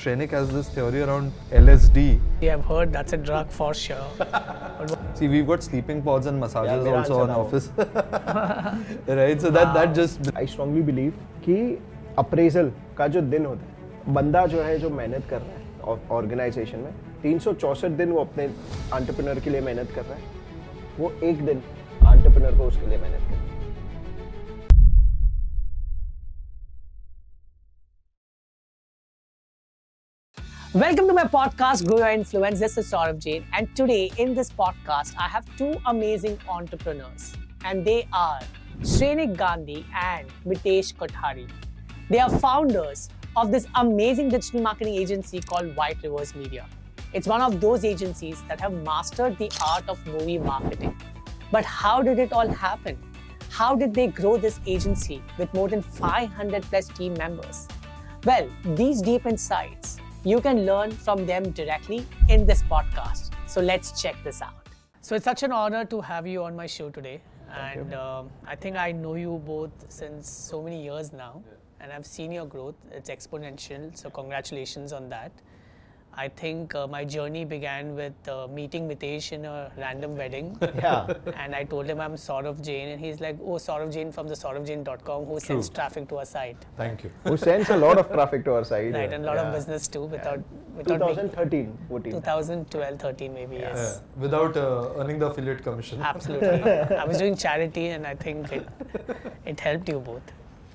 Shrenik has this theory around LSD. We have heard that's a drug for sure. See, we've got sleeping pods and massages मेरा also answer in now. office. Right? So that just... I strongly believe कि appraisal का जो दिन होता है, बंदा जो है जो मेहनत कर रहा है ऑर्गेनाइजेशन में 364 दिन वो अपने एंटरप्रेन्योर के लिए मेहनत कर रहा है, वो एक दिन एंटरप्रेन्योर को उसके लिए मेहनत कर रहा है. Welcome to my podcast, Grow Your Influence. This is Saurabh Jain, and today in this podcast, I have two amazing entrepreneurs, and they are Shrenik Gandhi and Mitesh Kothari. They are founders of this amazing digital marketing agency called White Rivers Media. It's one of those agencies that have mastered the art of movie marketing. But how did it all happen? How did they grow this agency with more than 500 plus team members? Well, these deep insights you can learn from them directly in this podcast. So let's check this out. So it's such an honor to have you on my show today. And I think I know you both since so many years now. And I've seen your growth. It's exponential. So congratulations on that. I think my journey began with meeting Mitesh in a random wedding. Yeah. And I told him I'm Saurabh Jain, and he's like, oh, Saurabh Jain from the saurabhjain.com who sends traffic to our site. Thank you. Who sends a lot of traffic to our site. Right, and a lot of business too without 2013, 14. 2012, 13 maybe, yes. Without earning the affiliate commission. Absolutely. I was doing charity and I think it helped you both.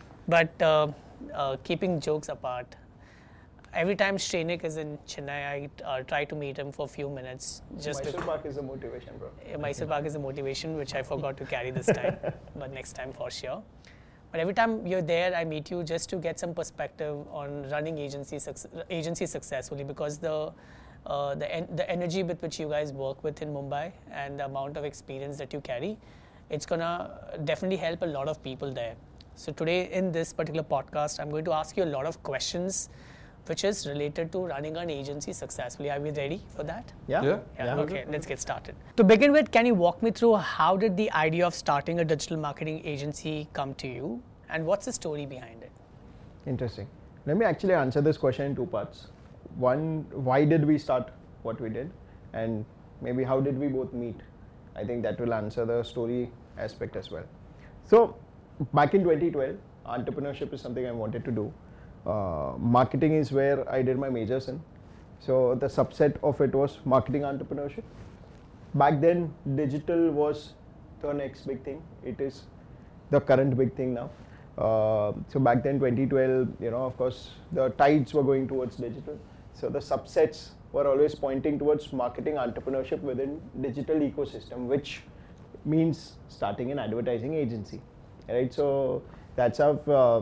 But keeping jokes apart, every time Shrenik is in Chennai, I try to meet him for a few minutes. Mysore Park is a motivation, bro. Mysore Park is a motivation, which I forgot to carry this time, but next time for sure. But every time you're there, I meet you just to get some perspective on running agency successfully, because the energy with which you guys work with in Mumbai and the amount of experience that you carry, it's gonna definitely help a lot of people there. So today in this particular podcast, I'm going to ask you a lot of questions which is related to running an agency successfully. Are we ready for that? Yeah. Okay, let's get started. To begin with, can you walk me through how did the idea of starting a digital marketing agency come to you, and what's the story behind it? Interesting. Let me actually answer this question in two parts. One, why did we start what we did? And maybe how did we both meet? I think that will answer the story aspect as well. So, back in 2012, entrepreneurship is something I wanted to do. Marketing is where I did my majors in. So the subset of it was marketing entrepreneurship. Back then, digital was the next big thing. It is the current big thing now. So back then, 2012, of course, the tides were going towards digital. So the subsets were always pointing towards marketing entrepreneurship within digital ecosystem, which means starting an advertising agency, right? So that's how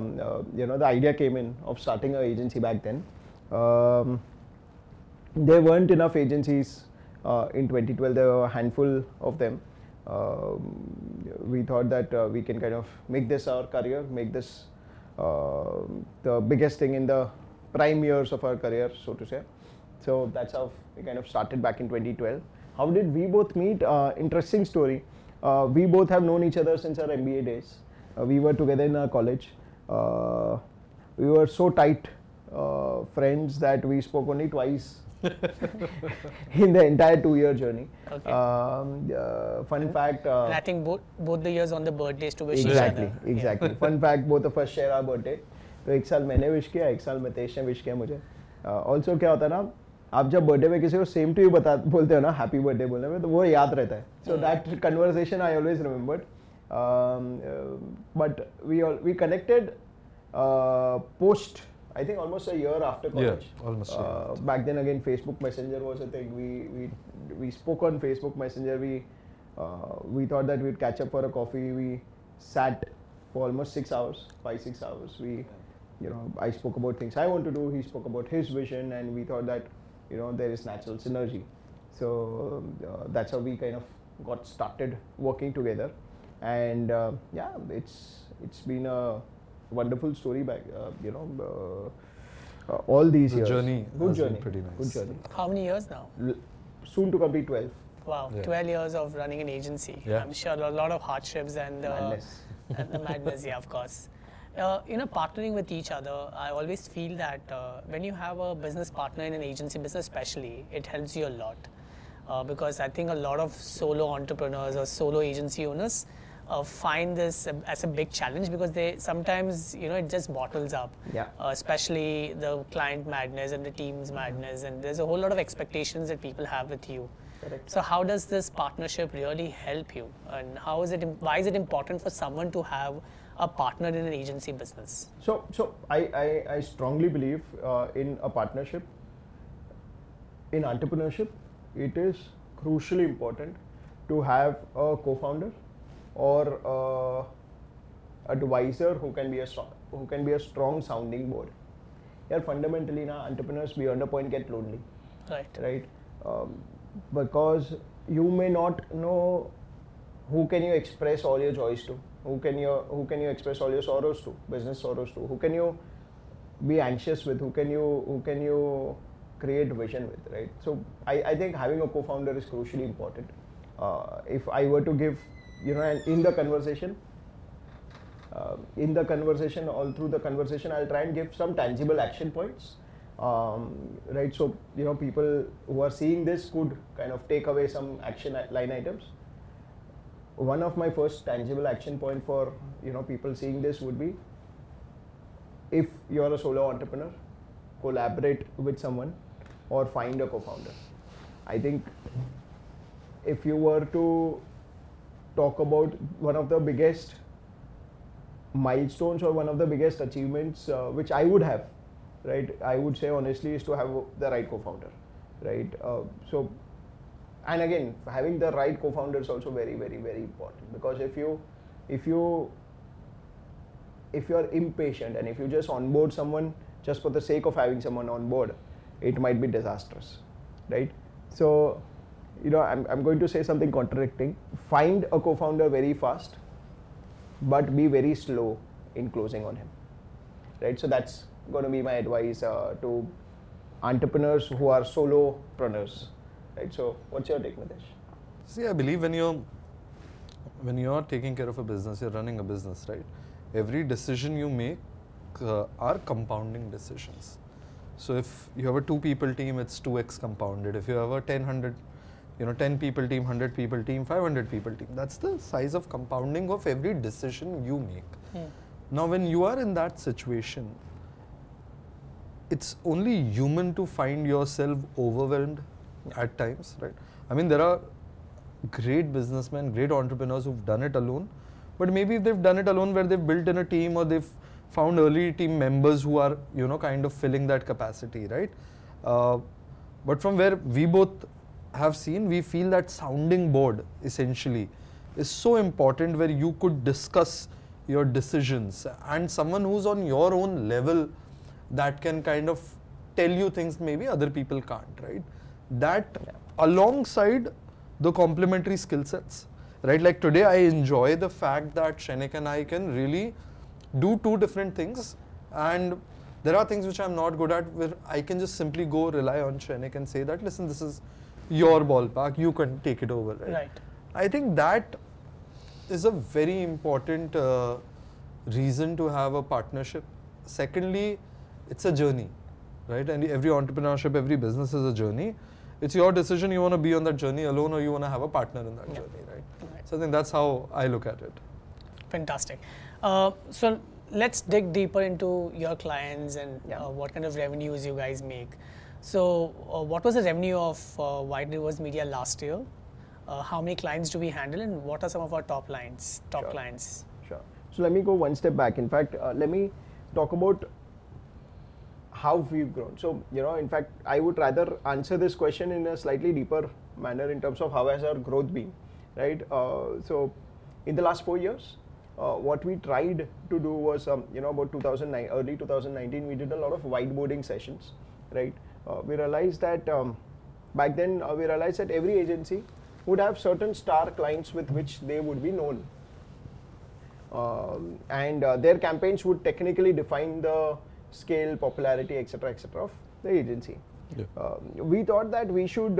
the idea came in of starting an agency back then. There weren't enough agencies in 2012. There were a handful of them. We thought that we can kind of make this our career, make this the biggest thing in the prime years of our career, so to say. So that's how we kind of started back in 2012. How did we both meet? Interesting story. We both have known each other since our MBA days. We were together in our college. We were so tight friends that we spoke only twice in the entire 2-year journey. Okay. Fun fact. And I think both the years on the birthdays to wish each other. Exactly. Fun fact, both of us share our birthday. तो एक साल मैंने wish किया, एक साल मितेश ने wish किया मुझे. Also क्या होता है ना, आप जब बर्थडे में किसी को सेम टू यू बोलते हो ना, हैप्पी बर्थडे बोलने में, तो वो याद रहता है. So that conversation I always remembered. But we connected post, I think almost a year after college. Yeah, almost. Back then again, Facebook Messenger was a thing. We spoke on Facebook Messenger. We thought that we'd catch up for a coffee. We sat for almost 6 hours, 5-6 hours. I spoke about things I want to do. He spoke about his vision, and we thought that there is natural synergy. So that's how we kind of got started working together. And it's been a wonderful story back, all these years. The journey Good has journey. been pretty nice. Good journey. How many years now? Soon to complete 12. Wow, Yeah. 12 years of running an agency. Yeah. I'm sure a lot of hardships and Madness. and the madness, yeah, of course. Partnering with each other, I always feel that when you have a business partner in an agency business especially, it helps you a lot. Because I think a lot of solo entrepreneurs or solo agency owners find this as a big challenge because they sometimes, it just bottles up. Yeah. Especially the client madness and the team's madness, and there's a whole lot of expectations that people have with you. Correct. So how does this partnership really help you, and why is it important for someone to have a partner in an agency business? So I strongly believe in a partnership. In entrepreneurship, it is crucially important to have a co-founder or advisor who can be a strong sounding board. Yeah, fundamentally, now entrepreneurs beyond a point get lonely, right? Because you may not know who can you express all your joys to, who can you express all your sorrows to, business sorrows to, who can you be anxious with, who can you create vision with, right? So I think having a co-founder is crucially important. If I were to give, and in the conversation, all through the conversation, I'll try and give some tangible action points, right? So, people who are seeing this could kind of take away some action line items. One of my first tangible action point for, people seeing this would be, if you're a solo entrepreneur, collaborate with someone or find a co-founder. I think if you were to talk about one of the biggest milestones or one of the biggest achievements which I would have, right, I would say honestly, is to have the right co-founder, right? And again, having the right co-founder is also very, very, very important, because if you're impatient and if you just onboard someone just for the sake of having someone on board, it might be disastrous, right? So, I'm going to say something contradicting. Find a co-founder very fast, but be very slow in closing on him, right? So that's going to be my advice to entrepreneurs who are solopreneurs, right? So what's your take, Mitesh? See, I believe when you're taking care of a business, you're running a business, right? Every decision you make are compounding decisions. So if you have a 2-people team, it's 2x compounded. If you have a 10 people team, 100 people team, 500 people team, that's the size of compounding of every decision you make. Now, when you are in that situation, it's only human to find yourself overwhelmed at times, right? I mean, there are great businessmen, great entrepreneurs who've done it alone, but maybe if they've done it alone where they've built in a team or they've found early team members who are, kind of filling that capacity, right? But from where we both have seen, we feel that sounding board essentially is so important, where you could discuss your decisions and someone who's on your own level that can kind of tell you things maybe other people can't, right? That alongside the complementary skill sets, right? Like today I enjoy the fact that Shrenik and I can really do 2 different things, and there are things which I'm not good at where I can just simply go rely on Shrenik and say that, listen, this is your ballpark, you can take it over, right? I think that is a very important reason to have a partnership. Secondly, it's a journey, right? And every entrepreneurship, every business is a journey. It's your decision, you want to be on that journey alone or you want to have a partner in that journey, right? So I think that's how I look at it. Fantastic. So let's dig deeper into your clients and what kind of revenues you guys make. So what was the revenue of White Rivers Media last year? How many clients do we handle, and what are some of our top clients? Sure. So let me go one step back. In fact, let me talk about how we've grown. So, in fact, I would rather answer this question in a slightly deeper manner in terms of how has our growth been, right? So in the last 4 years, what we tried to do was, about early 2019, we did a lot of whiteboarding sessions, right? We realized that back then, every agency would have certain star clients with which they would be known. And their campaigns would technically define the scale, popularity, etc., of the agency. We thought that we should,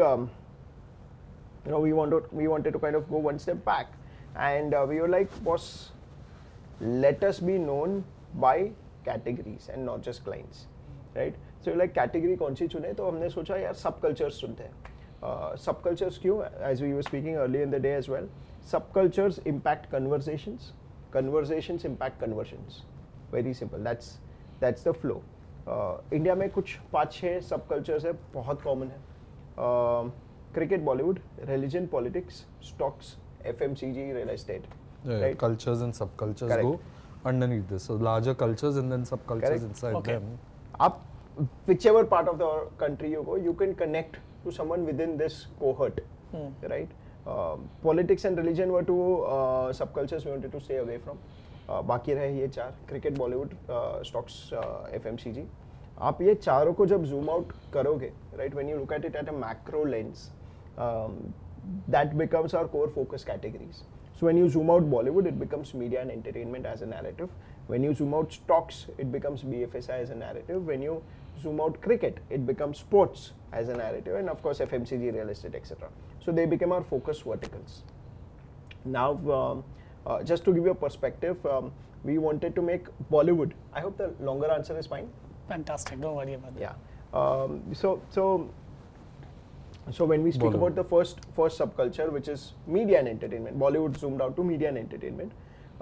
we wanted to kind of go one step back, and we were like, boss, let us be known by categories and not just clients, right? So like category कौन सी चुने, तो हमने सोचा यार सब cultures चुनते हैं. सब कल्चर्स क्यों? As we were speaking earlier in the day as well, सब cultures impact conversations, conversations impact conversions. Very simple. That's the flow. India में कुछ 5-6 सब कल्चर्स है, बहुत कॉमन है. Cricket, Bollywood, religion, politics, stocks, FMCG, real estate. Yeah, right? Cultures and subcultures Correct. go underneath this. So larger cultures and then subcultures Correct. inside Okay. them. Up, whichever part of the country you go, you can connect to someone within this cohort, right? Politics and religion were two subcultures we wanted to stay away from. बाकी रहे ये 4, cricket, Bollywood, stocks, FMCG. आप ये चारों को जब zoom out करोगे, right, when you look at it at a macro lens, that becomes our core focus categories. So when you zoom out Bollywood, it becomes media and entertainment as a narrative. When you zoom out stocks, it becomes BFSI as a narrative. When you zoom out cricket, it becomes sports as a narrative, and of course FMCG, real estate, etc. So they became our focus verticals. Now, just to give you a perspective, we wanted to make Bollywood. I hope the longer answer is fine. Fantastic. Don't worry about that. Yeah. So when we speak Bollywood. about the first subculture, which is media and entertainment, Bollywood zoomed out to media and entertainment.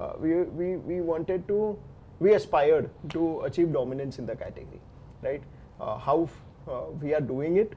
We aspired to achieve dominance in the category, right? How we are doing it?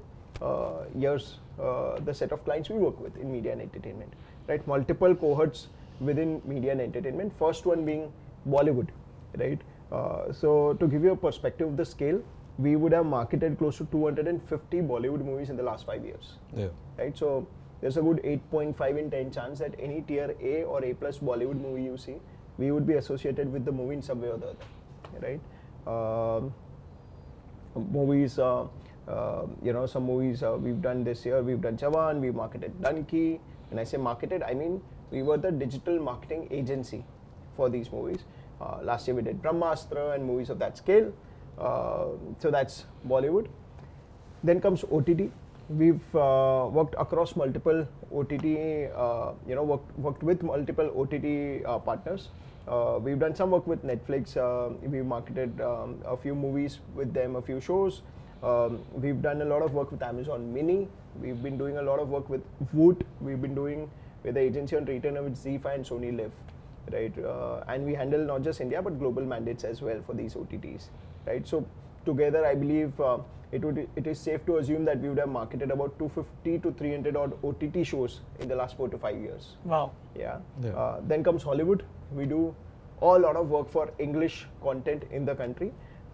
The set of clients we work with in media and entertainment, right? Multiple cohorts within media and entertainment. First one being Bollywood, right? So to give you a perspective of the scale, we would have marketed close to 250 Bollywood movies in the last 5 years. Yeah. Right, so there's a good 8.5 in 10 chance that any tier A or A plus Bollywood movie you see, we would be associated with the movie in some way or the other, right? Movies, some movies we've done this year. We've done Jawan, we marketed Dunki. When I say marketed, I mean we were the digital marketing agency for these movies. Last year we did Brahmastra and movies of that scale. So that's Bollywood. Then comes OTT. We've worked across multiple OTT, worked with multiple OTT partners. We've done some work with Netflix. We've marketed a few movies with them, a few shows. We've done a lot of work with Amazon Mini. We've been doing a lot of work with Voot. We've been doing with the agency on retainer with ZEE5 and Sony Live, right? And we handle not just India but global mandates as well for these OTTs, right? So together, I believe it is safe to assume that we would have marketed about 250 to 300 odd OTT shows in the last 4 to 5 years. Wow. Yeah. Yeah. Then comes Hollywood. We do a lot of work for English content in the country.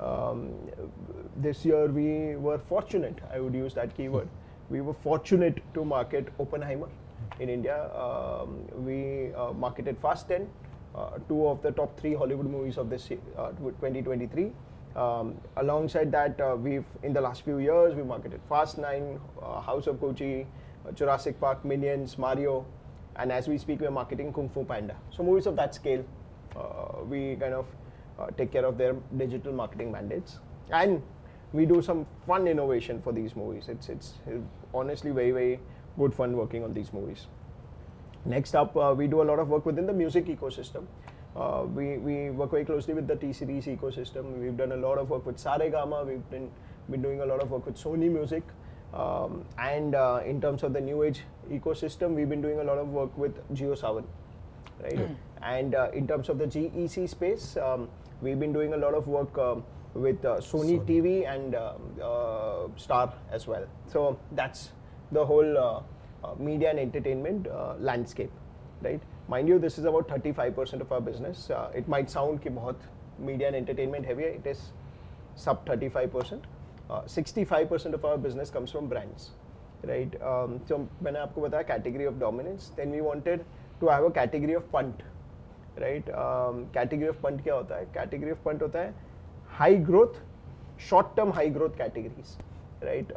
This year we were fortunate, I would use that keyword. We were fortunate to market Oppenheimer in India. We marketed Fast 10, 2 of the top 3 Hollywood movies of this 2023. Alongside that, in the last few years, we marketed Fast 9, House of Gucci, Jurassic Park, Minions, Mario, and as we speak, we're marketing Kung Fu Panda. So movies of that scale, we kind of take care of their digital marketing mandates, and we do some fun innovation for these movies. It's honestly very, very good fun working on these movies. Next up, we do a lot of work within the music ecosystem. We work very closely with the T-Series ecosystem. We've done a lot of work with Saregama. We've been doing a lot of work with Sony Music. And in terms of the new age ecosystem, we've been doing a lot of work with JioSaavn, right? And in terms of the GEC space, we've been doing a lot of work with Sony TV and Star as well. So that's the whole media and entertainment landscape, right? Mind you, this is about 35% of our business. It might sound कि बहुत media and entertainment heavy है. It is sub 35%. 65% of our business comes from brands, right? So मैंने आपको बताया category of dominance. Then we wanted to have a category of punt, right? Category of punt क्या होता है? Category of punt होता है high growth, short term high growth categories, right?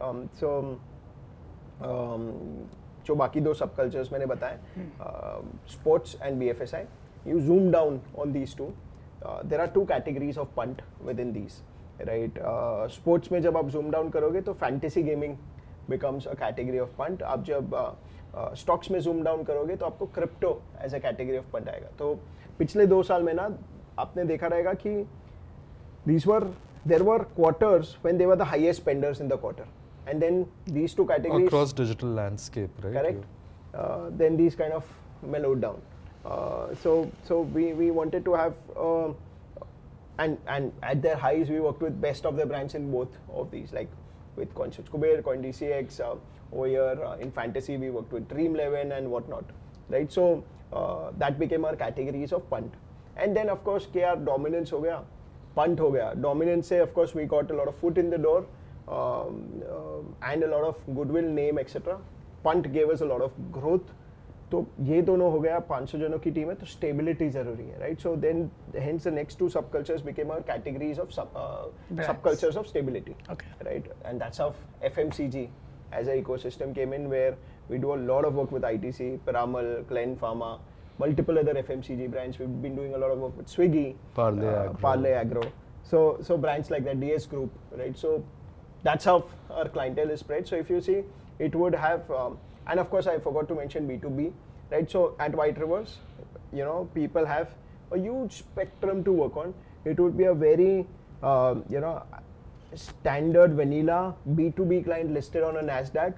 जो बाकी 2 subcultures मैंने बताए, sports and BFSI. You zoom down on these 2. There are 2 categories of punt within these, right? Sports में जब आप zoom down करोगे तो fantasy gaming becomes a category of punt. आप जब stocks में zoom down करोगे तो आपको crypto as a category of punt आएगा. तो पिछले 2 साल में ना आपने देखा रहेगा कि there were quarters when they were the highest spenders in the quarter, and then these two categories across digital landscape, right? correct. Then these kind of mellowed down. So we wanted to have and at their highs we worked with best of the brands in both of these, like with CoinSwitch Kuber, CoinDCX. Over here in fantasy we worked with Dream11 and whatnot, right? So that became our categories of punt, and then of course KR dominance हो गया, punt हो गया. Dominance से of course we got a lot of foot in the door and a lot of goodwill, name, etc. Punt gave us a lot of growth. तो ये दोनों हो गया 500 जनों की टीम है, तो स्टेबिलिटी जरूरी है, right? So then hence the next two subcultures became our categories of subcultures of stability, Okay. right? And that's how FMCG as an ecosystem came in, where we do a lot of work with ITC, Piramal, Glen Pharma, multiple other FMCG brands. We've been doing a lot of work with Swiggy, Parle Agro. So brands like that, DS Group, right? So that's how our clientele is spread. So if you see, it would have, and of course I forgot to mention B2B, right? So at White Rivers, you know, people have a huge spectrum to work on. It would be a very, you know, standard vanilla B2B client listed on a NASDAQ.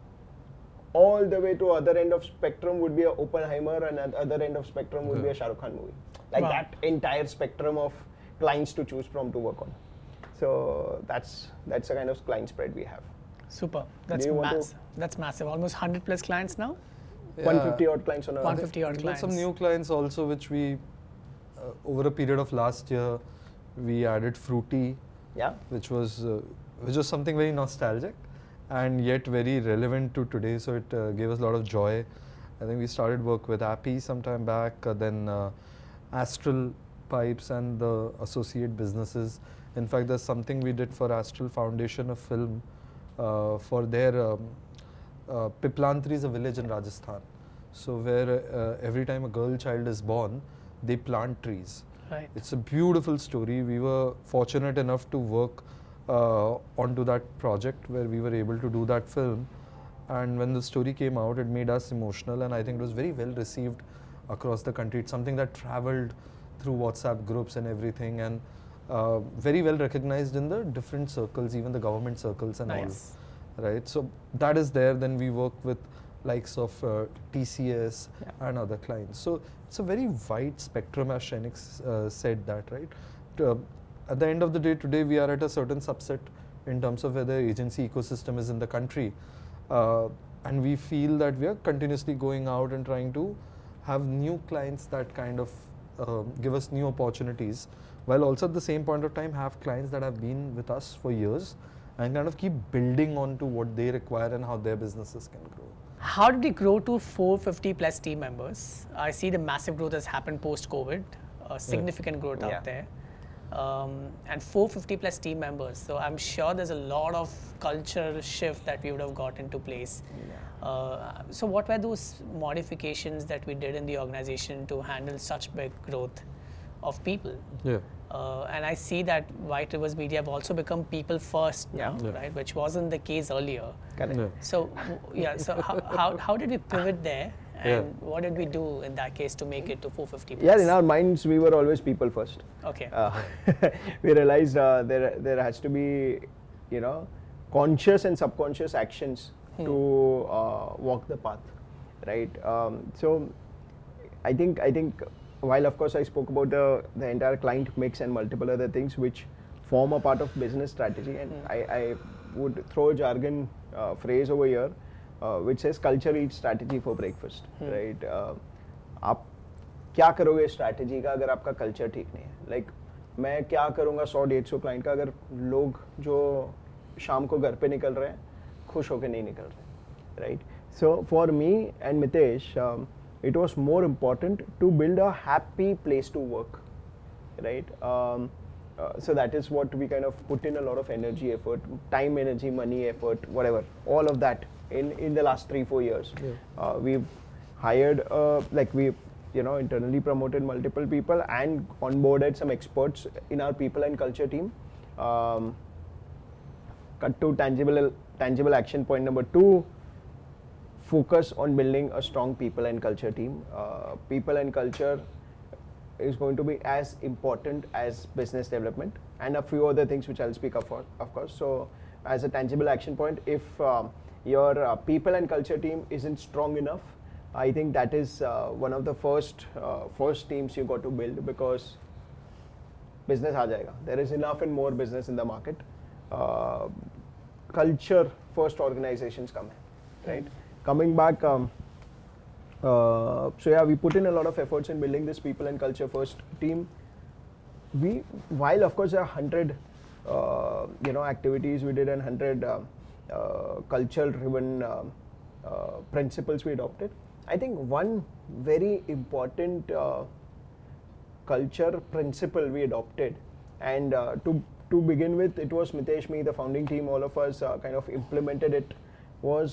All the way to other end of spectrum would be a Oppenheimer, and at other end of spectrum would be a Shah Rukh Khan movie. Like Wow. that entire spectrum of clients to choose from to work on. So that's the kind of client spread we have. Super. That's Do you want to- massive. That's massive. Almost 100 plus clients now. 150 odd clients on a 150 odd Got clients. some new clients also, which we over a period of last year we added Fruity, Yeah. which was something very nostalgic and yet very relevant to today. So it gave us a lot of joy. I think we started work with Appy some time back, then Astral Pipes and the associate businesses. In fact, there's something we did for Astral Foundation, a film for their Piplantri is a village in Rajasthan. So where every time a girl child is born, they plant trees. Right. It's a beautiful story. We were fortunate enough to work onto that project where we were able to do that film. And when the story came out, it made us emotional, and I think it was very well received across the country. It's something that traveled through WhatsApp groups and everything, and very well recognized in the different circles, even the government circles and Nice. all. Right. So that is there. Then we work with likes of TCS and other clients. So it's a very wide spectrum, as Shrenik said that, right? At the end of the day, today we are at a certain subset in terms of where the agency ecosystem is in the country. And we feel that we are continuously going out and trying to have new clients that kind of give us new opportunities, while also at the same point of time have clients that have been with us for years and kind of keep building on to what they require and how their businesses can grow. How did we grow to 450 plus team members? I see the massive growth has happened post-COVID, significant growth Yeah. out there. And 450 plus team members. So I'm sure there's a lot of culture shift that we would have got into place. So what were those modifications that we did in the organization to handle such big growth of people? Yeah. And I see that White Rivers Media have also become people first now, Yeah. right? Which wasn't the case earlier. Correct. Yeah. So so how did we pivot there, and what did we do in that case to make it to 450 plus? Yeah, in our minds, we were always people first. Okay. We realized there has to be, you know, conscious and subconscious actions to walk the path, right? So I think while of course I spoke about the entire client mix and multiple other things which form a part of business strategy, and I would throw a jargon phrase over here which says culture eats strategy for breakfast, right? आप क्या करोगे strategy का अगर आपका culture ठीक नहीं है? Like मैं क्या करूँगा 100-150 क्लाइंट का अगर लोग जो शाम को घर पे निकल रहे हैं खुश होकर नहीं निकल रहे, right? So for me and Mitesh it was more important to build a happy place to work, right? So that is what we kind of put in a lot of energy, effort, time, energy, money, effort, whatever, all of that in the last 3-4 years. We've hired, like we, you know, internally promoted multiple people and onboarded some experts in our people and culture team. Cut to tangible action point number 2. Focus on building a strong people and culture team. People and culture is going to be as important as business development, and a few other things which I'll speak of course. So as a tangible action point, if your people and culture team isn't strong enough, I think that is one of the first teams you got to build, because business aa jayega. There is enough and more business in the market. Culture first organizations come in, right? Coming back, so yeah, we put in a lot of efforts in building this people and culture first team. While of course there are 100 activities we did and 100 culture driven principles we adopted, I think one very important culture principle we adopted, and to begin with, it was Mitesh, me, the founding team, all of us kind of implemented it, was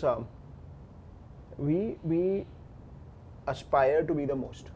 we aspire to be the most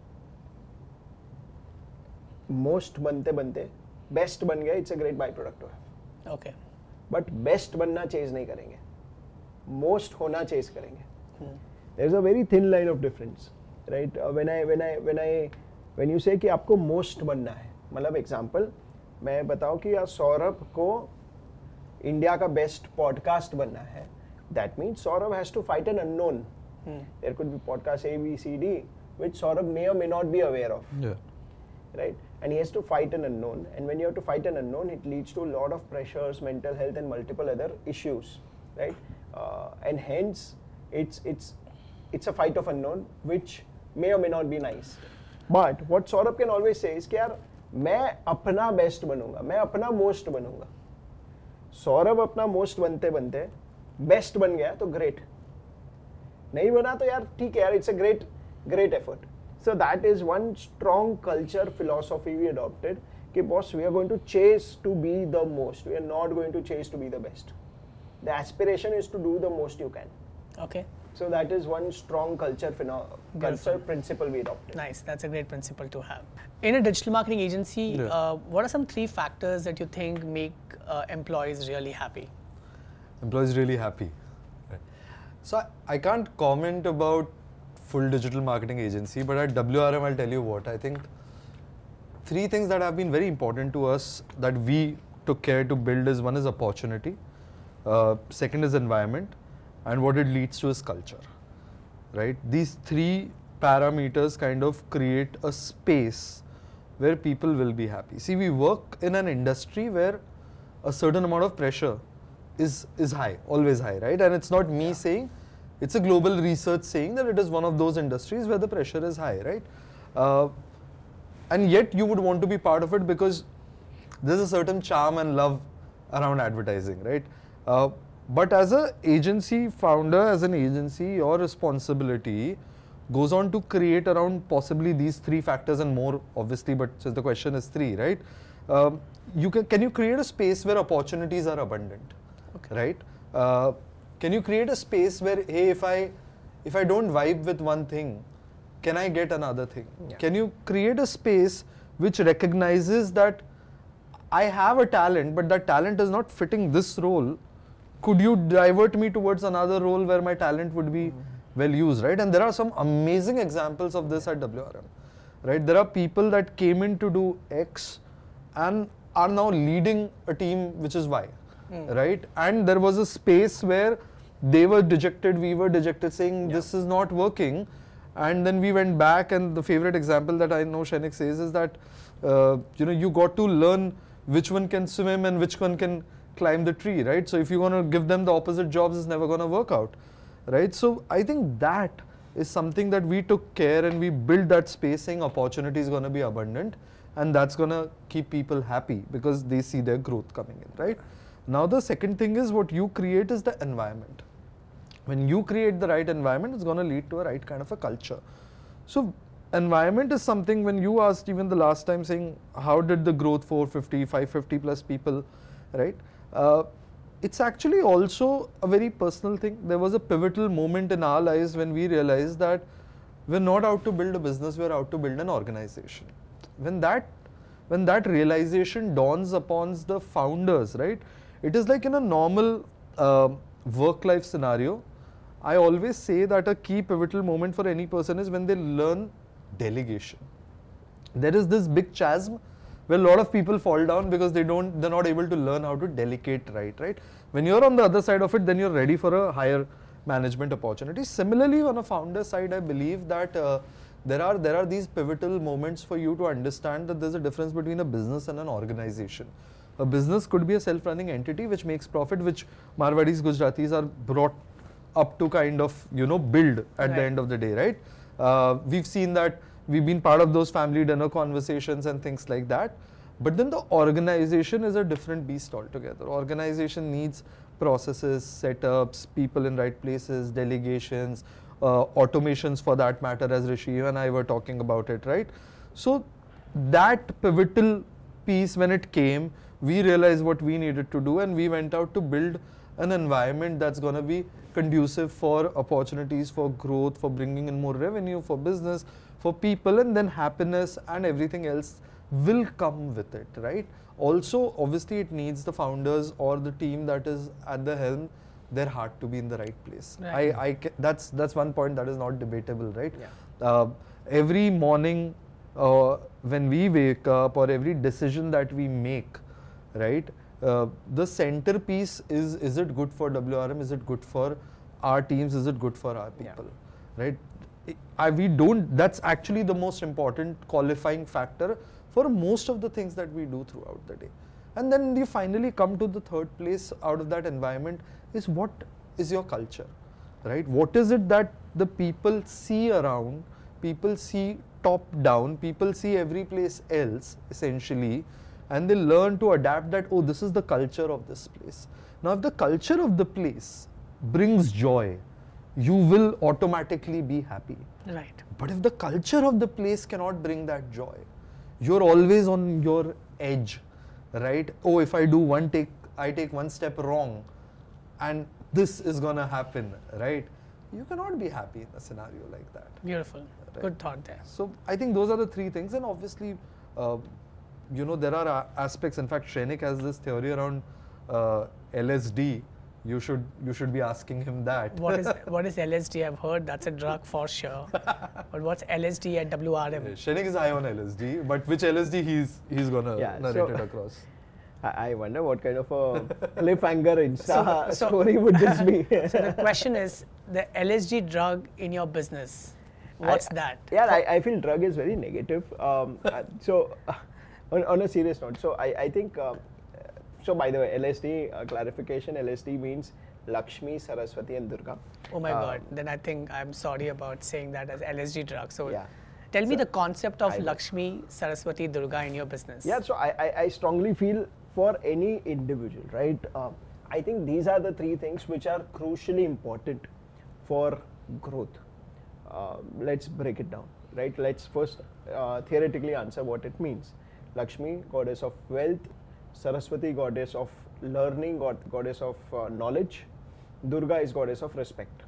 बनते बनते best बन गए, it's a great byproduct to have. Okay. But best बनना chase नहीं करेंगे, most होना chase करेंगे. There is a very thin line of difference, right? When you say कि आपको मोस्ट बनना है, मतलब एग्जांपल मैं बताऊं कि यार सौरभ को इंडिया का बेस्ट पॉडकास्ट बनना है, that means Saurabh has to fight an unknown. There could be podcast A, B, C, D which Saurabh may or may not be aware of. Yeah. Right? And he has to fight an unknown. And when you have to fight an unknown, it leads to a lot of pressures, mental health, and multiple other issues. Right? And hence, it's a fight of unknown, which may or may not be nice. But what Saurabh can always say is कि यार मैं अपना best बनूंगा, मैं अपना most बनूंगा. सौरभ अपना most बनते बनते बेस्ट बन गया तो ग्रेट, नहीं बना तो यार ठीक है यार, it's a great effort. So that is one strong culture philosophy we adopted, कि boss, we are going to chase to be the most, we are not going to chase to be the best. The aspiration is to do the most you can. Okay. So that is one strong culture principle we adopted. Nice, that's a great principle to have. In a digital marketing agency, what are some 3 factors that you think make employees really happy? Employees really happy. So I can't comment about full digital marketing agency, but at WRM I'll tell you what, I think 3 things that have been very important to us that we took care to build is, one is opportunity, second is environment, and what it leads to is culture, right? These 3 parameters kind of create a space where people will be happy. See, we work in an industry where a certain amount of pressure is high, always high, right? And it's not me saying, it's a global research saying that it is one of those industries where the pressure is high, right? And yet you would want to be part of it because there's a certain charm and love around advertising, right? But as an agency founder, as an agency, your responsibility goes on to create around possibly these 3 factors and more, obviously, but since the question is 3, right? Can you create a space where opportunities are abundant, right? Can you create a space where, hey, if I don't vibe with one thing, can I get another thing? Yeah. Can you create a space which recognizes that I have a talent, but that talent is not fitting this role? Could you divert me towards another role where my talent would be well used, right? And there are some amazing examples of this at WRM, right? There are people that came in to do X and are now leading a team which is Y, right? And there was a space where they were dejected, we were dejected, saying this is not working. And then we went back, and the favorite example that I know Shainik says is that you got to learn which one can swim and which one can climb the tree, right? So if you want to give them the opposite jobs, it's never going to work out, right? So I think that is something that we took care and we built that space, saying opportunity is going to be abundant, and that's going to keep people happy because they see their growth coming in, right? Now the second thing is, what you create is the environment. When you create the right environment, it's going to lead to a right kind of a culture. So environment is something, when you asked even the last time saying, how did the growth 450, 550 plus people, right? It's actually also a very personal thing. There was a pivotal moment in our lives when we realized that we're not out to build a business, we're out to build an organization. When that realization dawns upon the founders, right? It is like in a normal work-life scenario, I always say that a key pivotal moment for any person is when they learn delegation, there is this big chasm where a lot of people fall down because they're not able to learn how to delegate right. When you're on the other side of it, then you're ready for a higher management opportunity. Similarly, on a founder side, I believe that there are these pivotal moments for you to understand that there's a difference between a business and an organization. A business could be a self-running entity which makes profit, which Marwadis, Gujaratis are brought up to kind of, build at the end of the day, right? We've seen that, we've been part of those family dinner conversations and things like that. But then the organization is a different beast altogether. Organization needs processes, setups, people in right places, delegations, automations for that matter, as Rishi and I were talking about it, right? So that pivotal piece, when it came, we realized what we needed to do, and we went out to build an environment that's going to be conducive for opportunities, for growth, for bringing in more revenue, for business, for people, and then happiness and everything else will come with it, right? Also, obviously, it needs the founders or the team that is at the helm, their heart to be in the right place. Right. That's one point that is not debatable, right? Yeah. Every morning when we wake up, or every decision that we make, right? The centerpiece is it good for WRM? Is it good for our teams? Is it good for our people? Right? That's actually the most important qualifying factor for most of the things that we do throughout the day. And then you finally come to the third place out of that environment is, what is your culture, right? What is it that the people see around, people see top down, people see every place else essentially, and they learn to adapt that, oh, this is the culture of this place. Now, if the culture of the place brings joy, you will automatically be happy. Right. But if the culture of the place cannot bring that joy, you're always on your edge, right? Oh, if I take one step wrong, and this is gonna happen, right? You cannot be happy in a scenario like that. Beautiful. Right. Good thought there. So I think those are the three things, and obviously, there are aspects. In fact, Shrenik has this theory around LSD. You should be asking him that. What is LSD? I've heard that's a drug for sure. But what's LSD at WRM? Shrenik is high on LSD, but which LSD he's gonna narrate it across. I wonder what kind of a cliffhanger Insta story would this be. So the question is, the LSD drug in your business, what's that? Yeah, I feel drug is very negative. So on a serious note, so I think, so by the way, LSD, clarification, LSD means Lakshmi, Saraswati and Durga. Oh my God, then I think I'm sorry about saying that as LSD drug. So yeah. Tell me the concept of Lakshmi, Saraswati, Durga in your business. Yeah, so I strongly feel for any individual, right? I think these are the three things which are crucially important for growth. Let's break it down, right? Let's first theoretically answer what it means. Lakshmi, goddess of wealth. Saraswati, goddess of learning, goddess of knowledge. Durga is goddess of respect.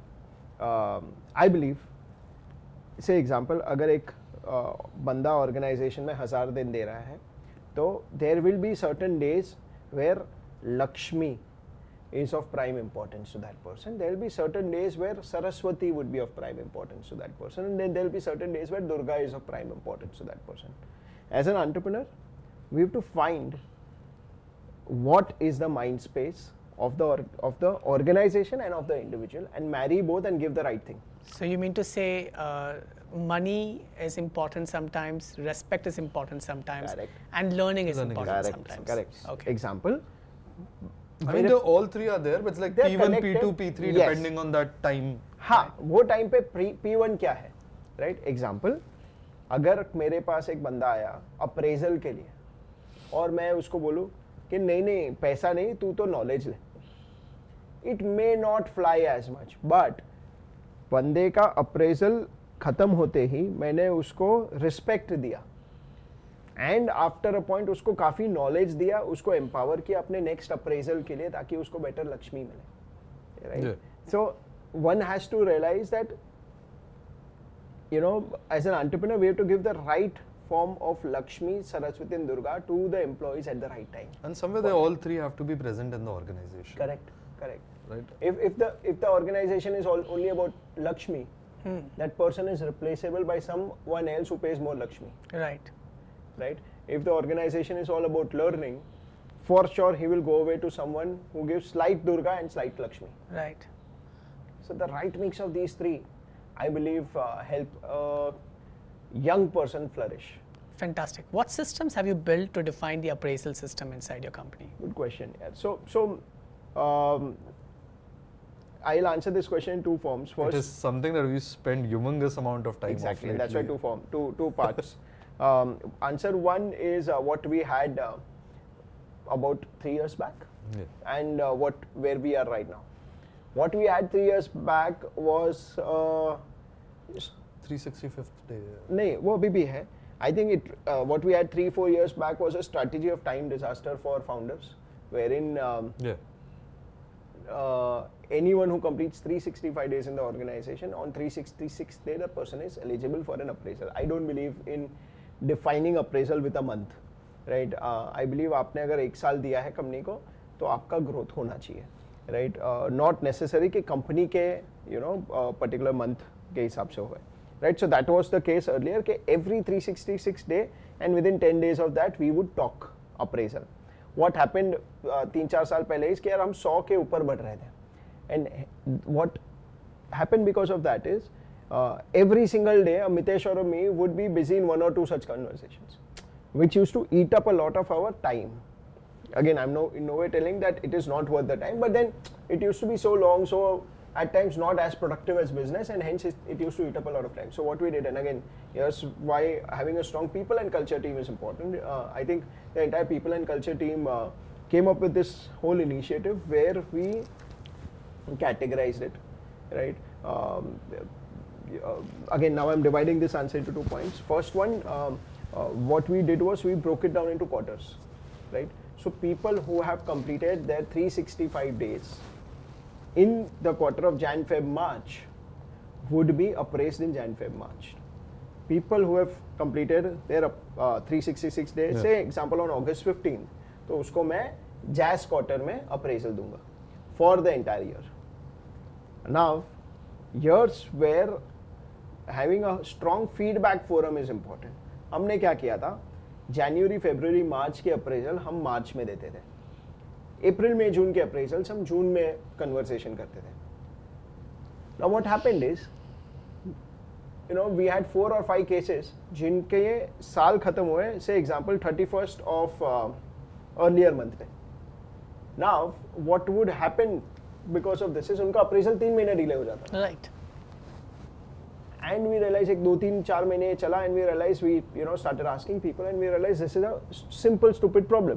I believe, say example, अगर एक बंदा organization में 1000 दिन दे रहा है, तो there will be certain days where Lakshmi is of prime importance to that person. There will be certain days where Saraswati would be of prime importance to that person, and then there will be certain days where Durga is of prime importance to that person. As an entrepreneur, we have to find what is the mind space of the organization and of the individual, and marry both and give the right thing. So you mean to say money is important sometimes, respect is important sometimes, Correct. and learning is important Correct. sometimes. Correct. Okay. Example. I mean, all three are there, but it's like They're P1, connected. P2, P3, Yes. depending on that time. हाँ, वो time पे P1 क्या है, right? Example, अगर मेरे पास एक बंदा आया अप्रेजल के लिए और मैं उसको बोलूँ कि नहीं पैसा नहीं, तू तो नॉलेज ले, it may not fly as much, but बंदे का अप्रेजल खत्म होते ही मैंने उसको रिस्पेक्ट दिया, एंड आफ्टर अ पॉइंट उसको काफ़ी नॉलेज दिया, उसको एम्पावर किया अपने नेक्स्ट अप्रेजल के लिए ताकि उसको बेटर लक्ष्मी मिले, right? So one has to realize that, as an entrepreneur, we have to give the right form of Lakshmi, Saraswati and Durga to the employees at the right time. And somewhere they all three have to be present in the organization. Correct. Right. If the organization is only about Lakshmi, that person is replaceable by someone else who pays more Lakshmi. Right. right? If the organization is all about learning, for sure he will go away to someone who gives slight Durga and slight Lakshmi. Right. So the right mix of these three, I believe, help a young person flourish. Fantastic. What systems have you built to define the appraisal system inside your company? Good question. Yeah. So I'll answer this question in two forms. First, It is something that we spend humongous amount of time exactly, of and that's why lately. two parts. Answer one is what we had about 3 years back, Yeah. and where we are right now. What we had 3 years back was 365th day. नहीं वो अभी भी है. I think what we had 3-4 years back was a strategy of time disaster for founders, wherein Yeah. anyone who completes 365 days in the organization, on 366th day the person is eligible for an appraisal. I don't believe in defining appraisal with a month, right? I believe आपने अगर 1 साल दिया है company को तो आपका growth होना चाहिए, right? Not necessary कि कंपनी के particular month के हिसाब से होए, right? So that was the case earlier कि every 366 day and within 10 days of that we would talk appraisal. What happened 3-4 साल पहले is कि यार हम 100 के ऊपर बढ़ रहे थे, and what happened because of that is every single day Mitesh or me would be busy in 1 or 2 such conversations, which used to eat up a lot of our time. Again, I'm in no way telling that it is not worth the time, but then it used to be so long, so at times not as productive as business, and hence it used to eat up a lot of time. So what we did, and again, here's why having a strong people and culture team is important. I think the entire people and culture team came up with this whole initiative where we categorized it, right? Again, now I'm dividing this answer into 2 points. First one, what we did was we broke it down into quarters, right? So people who have completed their 365 days in the quarter of Jan, Feb, March would be appraised in Jan, Feb, March. People who have completed their 366 days, Yeah. say example on August 15th, तो उसको मैं Jazz quarter में appraisal दूंगा for the entire year. Now, years where having a strong feedback forum is important. हमने क्या किया था? जनवरी, फरवरी, मार्च के अप्रेजल हम मार्च में देते थे. अप्रैल, मई, जून के अप्रेजल्स हम जून में कन्वर्सेशन करते थे. Now what happened is, we had 4 or 5 cases जिनके ये साल खत्म हुए, say example 31st of earlier month में. Now what would happen because of this is उनका अप्रेजल 3 महीने डिले हो जाता. Right. And we realized एक 2-3-4 महीने चला, and we realized we started asking people, and we realized this is a simple stupid problem.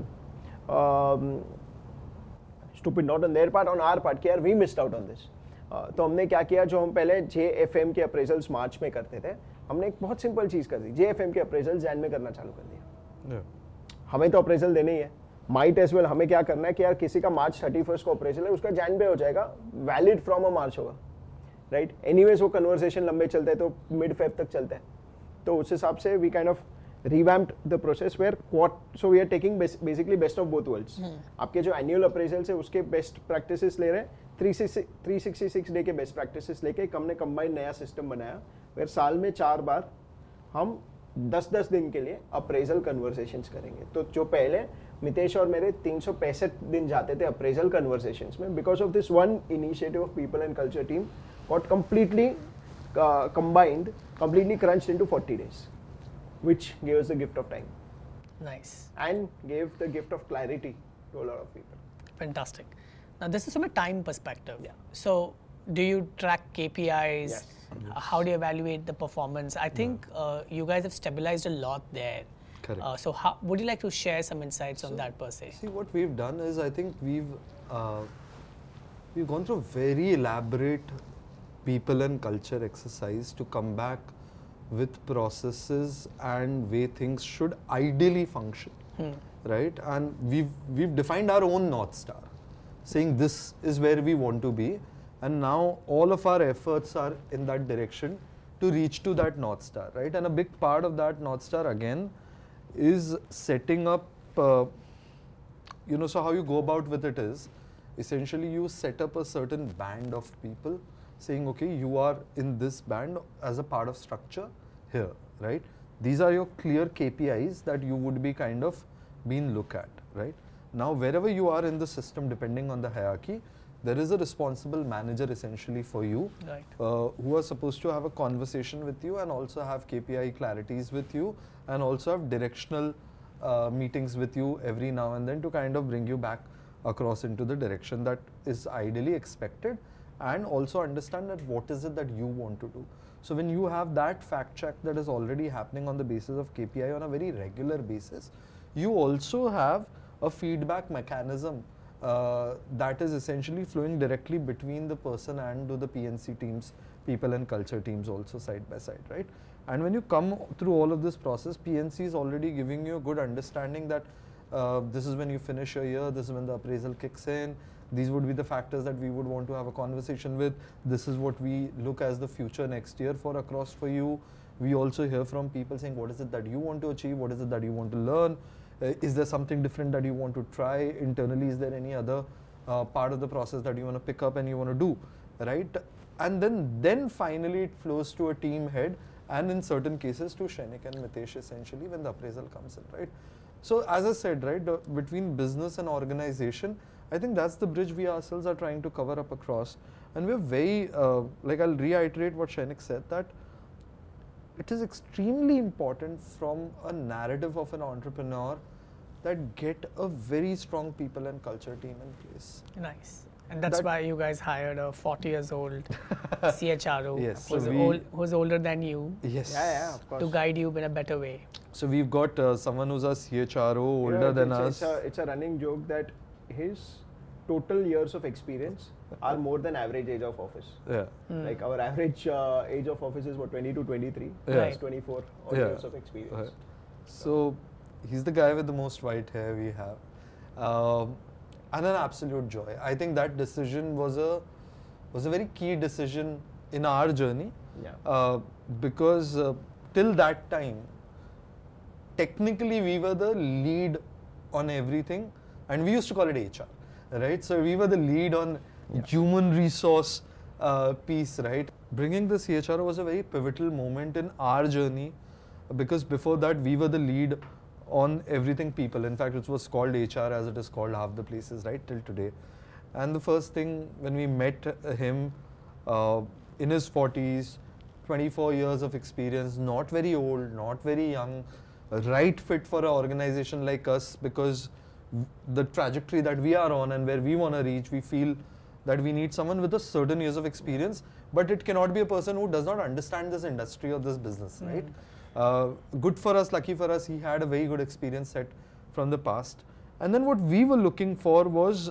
Stupid not on their part, on our part कि यार we missed out on this. तो हमने क्या किया, जो हम पहले JFM के अप्रेजल्स मार्च में करते थे, हमने एक बहुत सिंपल चीज़ कर दी. JFM के अप्रेजल जैन में करना चालू कर दिया. Yeah. हमें तो अप्रेजल देने ही है. माइट एज वेल हमें क्या करना है कि यार किसी का मार्च 31st को अप्रेजल है, उसका जैन पे हो जाएगा, वैलिड फ्रॉम अ मार्च होगा, राइट? एनीवेज वो कन्वर्सेशन लंबे चलते हैं तो मिड फेब तक चलते हैं. तो उस हिसाब से we kind of revamped the process where so we are taking basically best of both worlds. आपके जो annual appraisals है उसके best practices ले रहे हैं, 366 डे के बेस्ट प्रैक्टिसेस लेके हमने कंबाइन नया सिस्टम बनाया where साल में 4 बार हम 10-10 दिन के लिए अप्रेजल कन्वर्सेशंस करेंगे. तो जो पहले मितेश और मेरे 365 दिन जाते थे अप्रेजल कन्वर्सेशंस में, because of this one initiative of people and culture team got completely combined, completely crunched into 40 days, which gave us the gift of time. Nice. And gave the gift of clarity to a lot of people. Fantastic. Now, this is from a time perspective. Yeah. So, do you track KPIs? Yes. How do you evaluate the performance? I think you guys have stabilized a lot there. Correct. So, would you like to share some insights on that per se? See, what we've done is, I think we've gone through very elaborate people and culture exercise to come back with processes and way things should ideally function, right? And we've defined our own North Star, saying this is where we want to be, and now all of our efforts are in that direction to reach to that North Star, right? And a big part of that North Star again is setting up, so how you go about with it is, essentially you set up a certain band of people saying, okay, you are in this band as a part of structure here, right? These are your clear KPIs that you would be kind of being looked at, right? Now, wherever you are in the system, depending on the hierarchy, there is a responsible manager essentially for you, Right. who are supposed to have a conversation with you and also have KPI clarities with you and also have directional meetings with you every now and then to kind of bring you back across into the direction that is ideally expected, and also understand that what is it that you want to do. So when you have that fact check that is already happening on the basis of KPI on a very regular basis, you also have a feedback mechanism that is essentially flowing directly between the person and to the PNC teams, people and culture teams also side by side, right? And when you come through all of this process, PNC is already giving you a good understanding that this is when you finish your year, this is when the appraisal kicks in, these would be the factors that we would want to have a conversation with, this is what we look as the future next year for across for you. We also hear from people saying what is it that you want to achieve, what is it that you want to learn, is there something different that you want to try internally, is there any other part of the process that you want to pick up and you want to do, right? And then finally it flows to a team head, and in certain cases to Shrenik and Mitesh essentially when the appraisal comes in, right? So as I said, right, between business and organization, I think that's the bridge we ourselves are trying to cover up across. And we're very, like I'll reiterate what Shrenik said, that it is extremely important from a narrative of an entrepreneur that get a very strong people and culture team in place. Nice. And that's why you guys hired a 40 years old CHRO Yes, who's older than you Yes. Yeah, of course. to guide you in a better way. So we've got someone who's a CHRO older than us. It's a running joke that his total years of experience are more than average age of office. Yeah. Like our average age of office is what, 20 to 23, Yeah. that's 24 Yeah. years of experience. So he's the guy with the most white hair we have, and an absolute joy. I think that decision was a very key decision in our journey, Yeah. because till that time, technically we were the lead on everything, and we used to call it HR, right? So we were the lead on human resource piece, right? Bringing the CHRO was a very pivotal moment in our journey, because before that we were the lead on everything people. In fact, it was called HR as it is called half the places, right, till today. And the first thing when we met him, in his 40s, 24 years of experience, not very old, not very young, right fit for an organization like us, because the trajectory that we are on and where we want to reach, we feel that we need someone with a certain years of experience, but it cannot be a person who does not understand this industry or this business, right? Good for us, lucky for us, he had a very good experience set from the past. And then what we were looking for was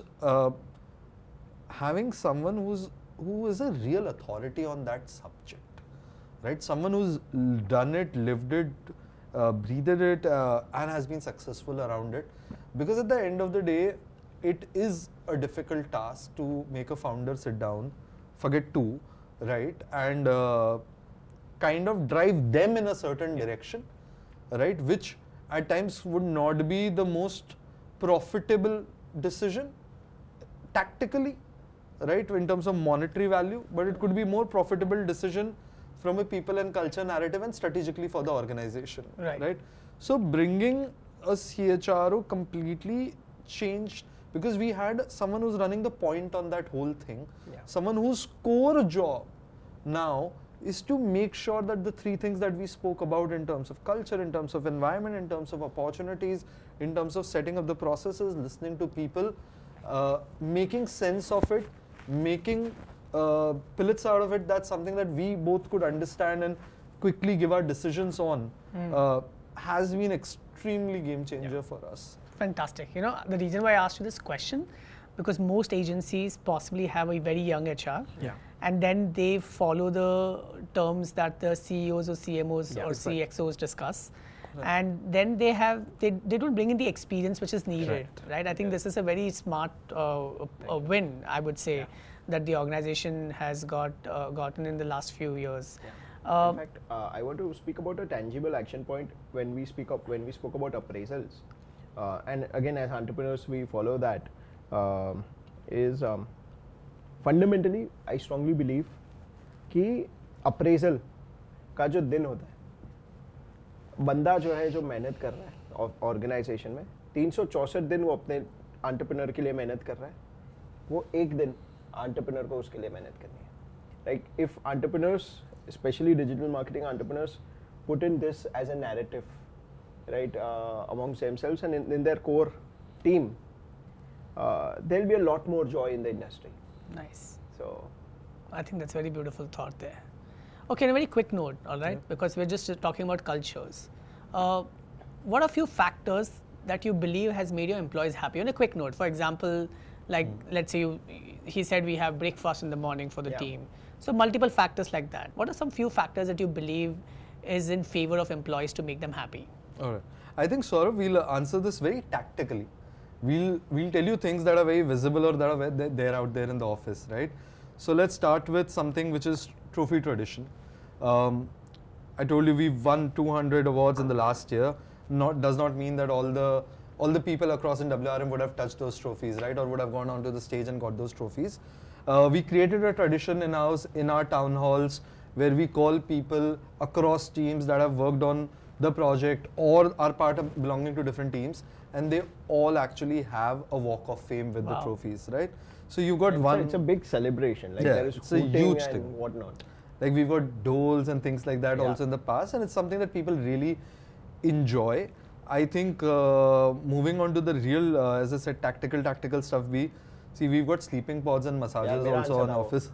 having someone who is a real authority on that subject, right? Someone who's done it, lived it, breathed it, and has been successful around it. Because at the end of the day, it is a difficult task to make a founder sit down, forget two, right? And kind of drive them in a certain direction, right? Which at times would not be the most profitable decision tactically, right? In terms of monetary value, but it could be more profitable decision from a people and culture narrative and strategically for the organization, right? So bringing a CHRO completely changed, because we had someone who's running the point on that whole thing, someone whose core job now is to make sure that the three things that we spoke about in terms of culture, in terms of environment, in terms of opportunities, in terms of setting up the processes, listening to people, making sense of it, making pillets out of it, that's something that we both could understand and quickly give our decisions on, has been extremely game changer for us. Fantastic. You know, the reason why I asked you this question, because most agencies possibly have a very young HR. And then they follow the terms that the CEOs or CMOs or CXOs discuss. And then they don't bring in the experience which is needed, right? I think this is a very smart win, I would say, that the organization has gotten in the last few years. In fact, I want to speak about a tangible action point when we spoke about appraisals. And again, as entrepreneurs, we follow that. Fundamentally, I strongly believe कि appraisal का जो दिन होता है, बंदा जो है जो मेहनत कर रहा है ऑर्गेनाइजेशन में 364 दिन वो अपने एंटरप्रेन्योर के लिए मेहनत कर रहा है, वो एक दिन एंटरप्रेन्योर को उसके लिए मेहनत करनी है. Like if entrepreneurs, especially digital marketing entrepreneurs, put in this as a narrative, right, amongst themselves and in their core team, there'll be a lot more joy in the industry. Nice. So, I think that's a very beautiful thought there. Okay, on a very quick note, all right, because we're just talking about cultures. What are few factors that you believe has made your employees happy? On a quick note, for example, like let's say he said we have breakfast in the morning for the team. So multiple factors like that. What are some few factors that you believe is in favor of employees to make them happy? All right. I think, Saurabh, we'll answer this very tactically. We'll tell you things that are very visible or that are there out there in the office, right? So let's start with something which is trophy tradition. I told you we've won 200 awards in the last year. Does not mean that all the people across in WRM would have touched those trophies, right? Or would have gone onto the stage and got those trophies. We created a tradition in our town halls where we call people across teams that have worked on the project or are belonging to different teams, and they all actually have a walk of fame with the trophies, right? So you got one. It's a big celebration. Like there is it's a huge thing. Whatnot. Like we've got doles and things like that also in the past, and it's something that people really enjoy. I think moving on to the real, as I said, tactical stuff. We've got sleeping pods and massages also in office,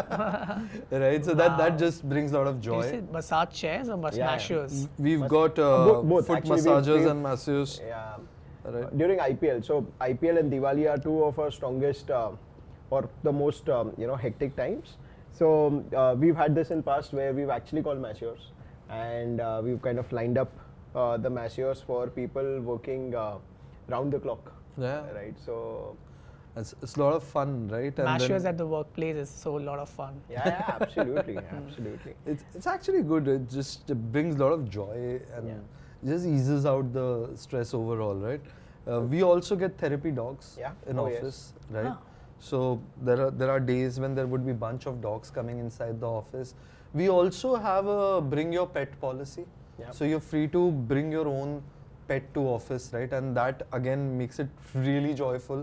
right? So that just brings a lot of joy. Did you say massage chairs or masseurs? We've got both. foot Actually, massages and massages. Yeah. Right. During IPL, so IPL and Diwali are two of our strongest or the most hectic times. So we've had this in past where we've actually called masseurs, and we've kind of lined up the masseurs for people working round the clock. Yeah. Right. So. It's a lot of fun, right? And Masseurs at the workplace is so a lot of fun. Yeah, absolutely, absolutely. It's actually good. It brings a lot of joy and just eases out the stress overall, right? We also get therapy dogs in office, right? Huh. So there are days when there would be bunch of dogs coming inside the office. We also have a bring your pet policy. Yeah. So you're free to bring your own pet to office, right? And that again makes it really joyful.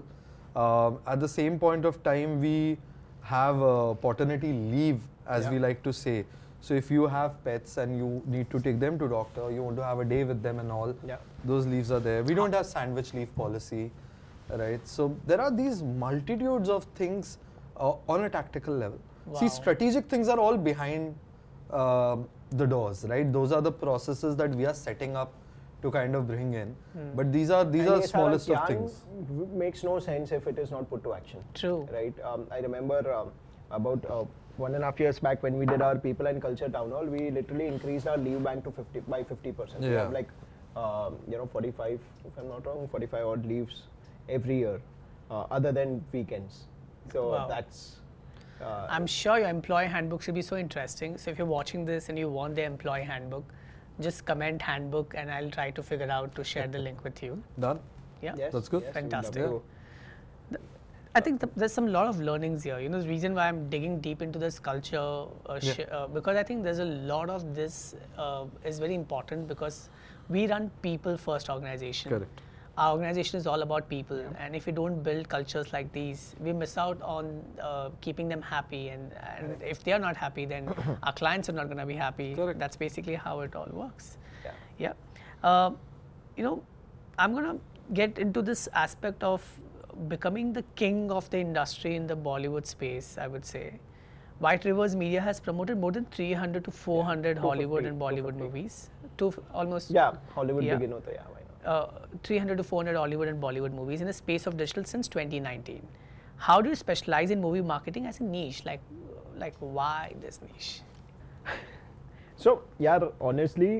At the same point of time, we have paternity leave, as we like to say. So if you have pets and you need to take them to doctor, you want to have a day with them and all, those leaves are there. We don't have sandwich leave policy, right? So there are these multitudes of things on a tactical level. Wow. See, strategic things are all behind the doors, right? Those are the processes that we are setting up to kind of bring in, but these are smallest of things. Makes no sense if it is not put to action. True. Right. I remember about 1.5 years back when we did our people and culture town hall, we literally increased our leave bank to 50%. We have like 45, if I'm not wrong, 45 odd leaves every year, other than weekends. So that's. I'm sure your employee handbook should be so interesting. So if you're watching this and you want the employee handbook, just comment handbook and I'll try to figure out to share the link with you. Done? Yeah? Yes, that's good. Yes, fantastic. I think there's some lot of learnings here. You know, the reason why I'm digging deep into this culture, because I think there's a lot of this is very important because we run people first organization. Correct. Our organization is all about people, and if we don't build cultures like these, we miss out on keeping them happy, and if they are not happy, then our clients are not going to be happy. Correct. That's basically how it all works. Yeah. I'm going to get into this aspect of becoming the king of the industry in the Bollywood space, I would say. White Rivers Media has promoted more than 300 to 400 Hollywood and Bollywood movies. Hollywood begin hota, why not? 300 to 400 Hollywood and Bollywood movies in the space of digital since 2019. How do you specialize in movie marketing as a niche? Like why this niche? So, honestly,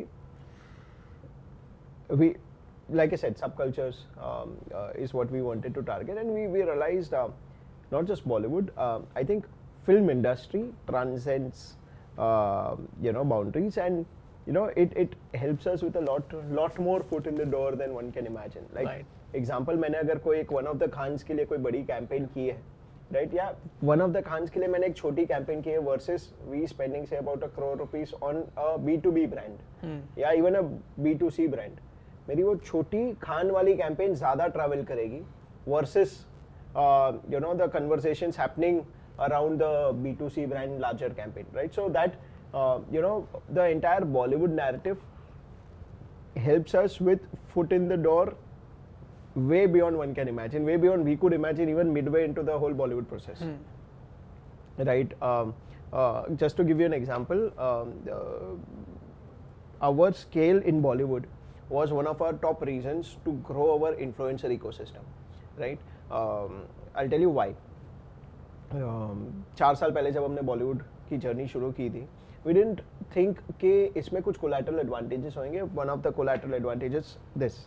we, like I said, subcultures is what we wanted to target, and we realized not just Bollywood. I think film industry transcends boundaries, and it helps us with a lot more foot in the door than one can imagine. Like example, मैंने अगर कोई one of the Khans के लिए कोई बड़ी campaign की है, right? Yeah, one of the Khans के लिए मैंने एक छोटी campaign की है versus we spending say about ₹1 crore on a B2B brand, या even a B2C brand. मेरी वो छोटी खान वाली campaign ज़्यादा travel करेगी versus you know the conversations happening around the B2C brand larger campaign, right? So that you know the entire Bollywood narrative helps us with foot in the door way beyond one can imagine, way beyond we could imagine even midway into the whole Bollywood process. Right? Just to give you an example, our scale in Bollywood was one of our top reasons to grow our influencer ecosystem. Right? I'll tell you why. 4 साल पहले जब हमने बॉलीवुड की journey शुरू की थी, we didn't think कि इसमें कुछ collateral advantages होंगे. One of the collateral advantages this.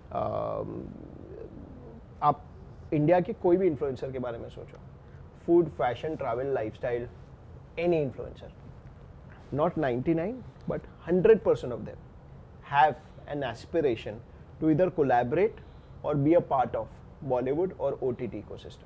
आप इंडिया के कोई भी इन्फ्लुएंसर के बारे में सोचो, food, fashion, travel, lifestyle, any influencer, not 99 but 100% of them have an aspiration to either collaborate or be a part of Bollywood or OTT ecosystem.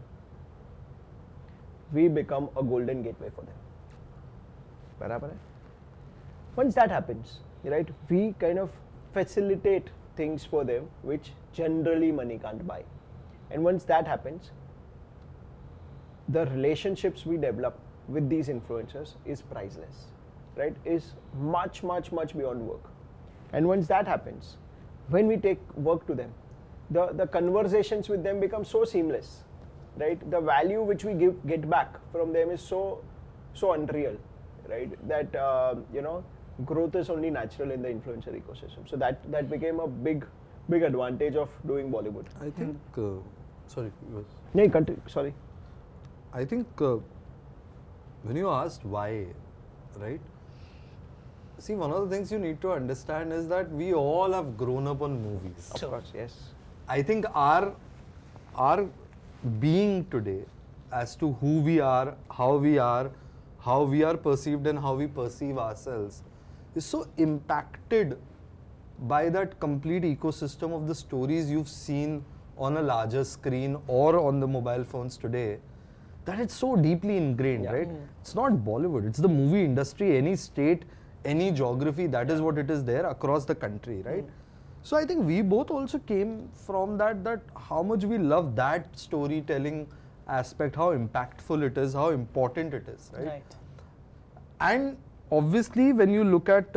We become a golden gateway for them. बराबर है? Once that happens, right, we kind of facilitate things for them which generally money can't buy. And once that happens, the relationships we develop with these influencers is priceless, right? Is much, much, much beyond work. And once that happens, when we take work to them, the conversations with them become so seamless, right? The value which we get back from them is so unreal, right? That you know, growth is only natural in the influencer ecosystem. So that became a big advantage of doing Bollywood. I think, sorry, yes. No, continue. Sorry. I think when you asked why, right? See, one of the things you need to understand is that we all have grown up on movies. Of course, yes. I think our being today as to who we are, how we are perceived and how we perceive ourselves is so impacted by that complete ecosystem of the stories you've seen on a larger screen or on the mobile phones today, that it's so deeply ingrained, right? It's not Bollywood, it's the movie industry, any state, any geography, that is what it is there across the country, right? So I think we both also came from that how much we love that storytelling aspect, how impactful it is, how important it is, right? Right. And obviously when you look at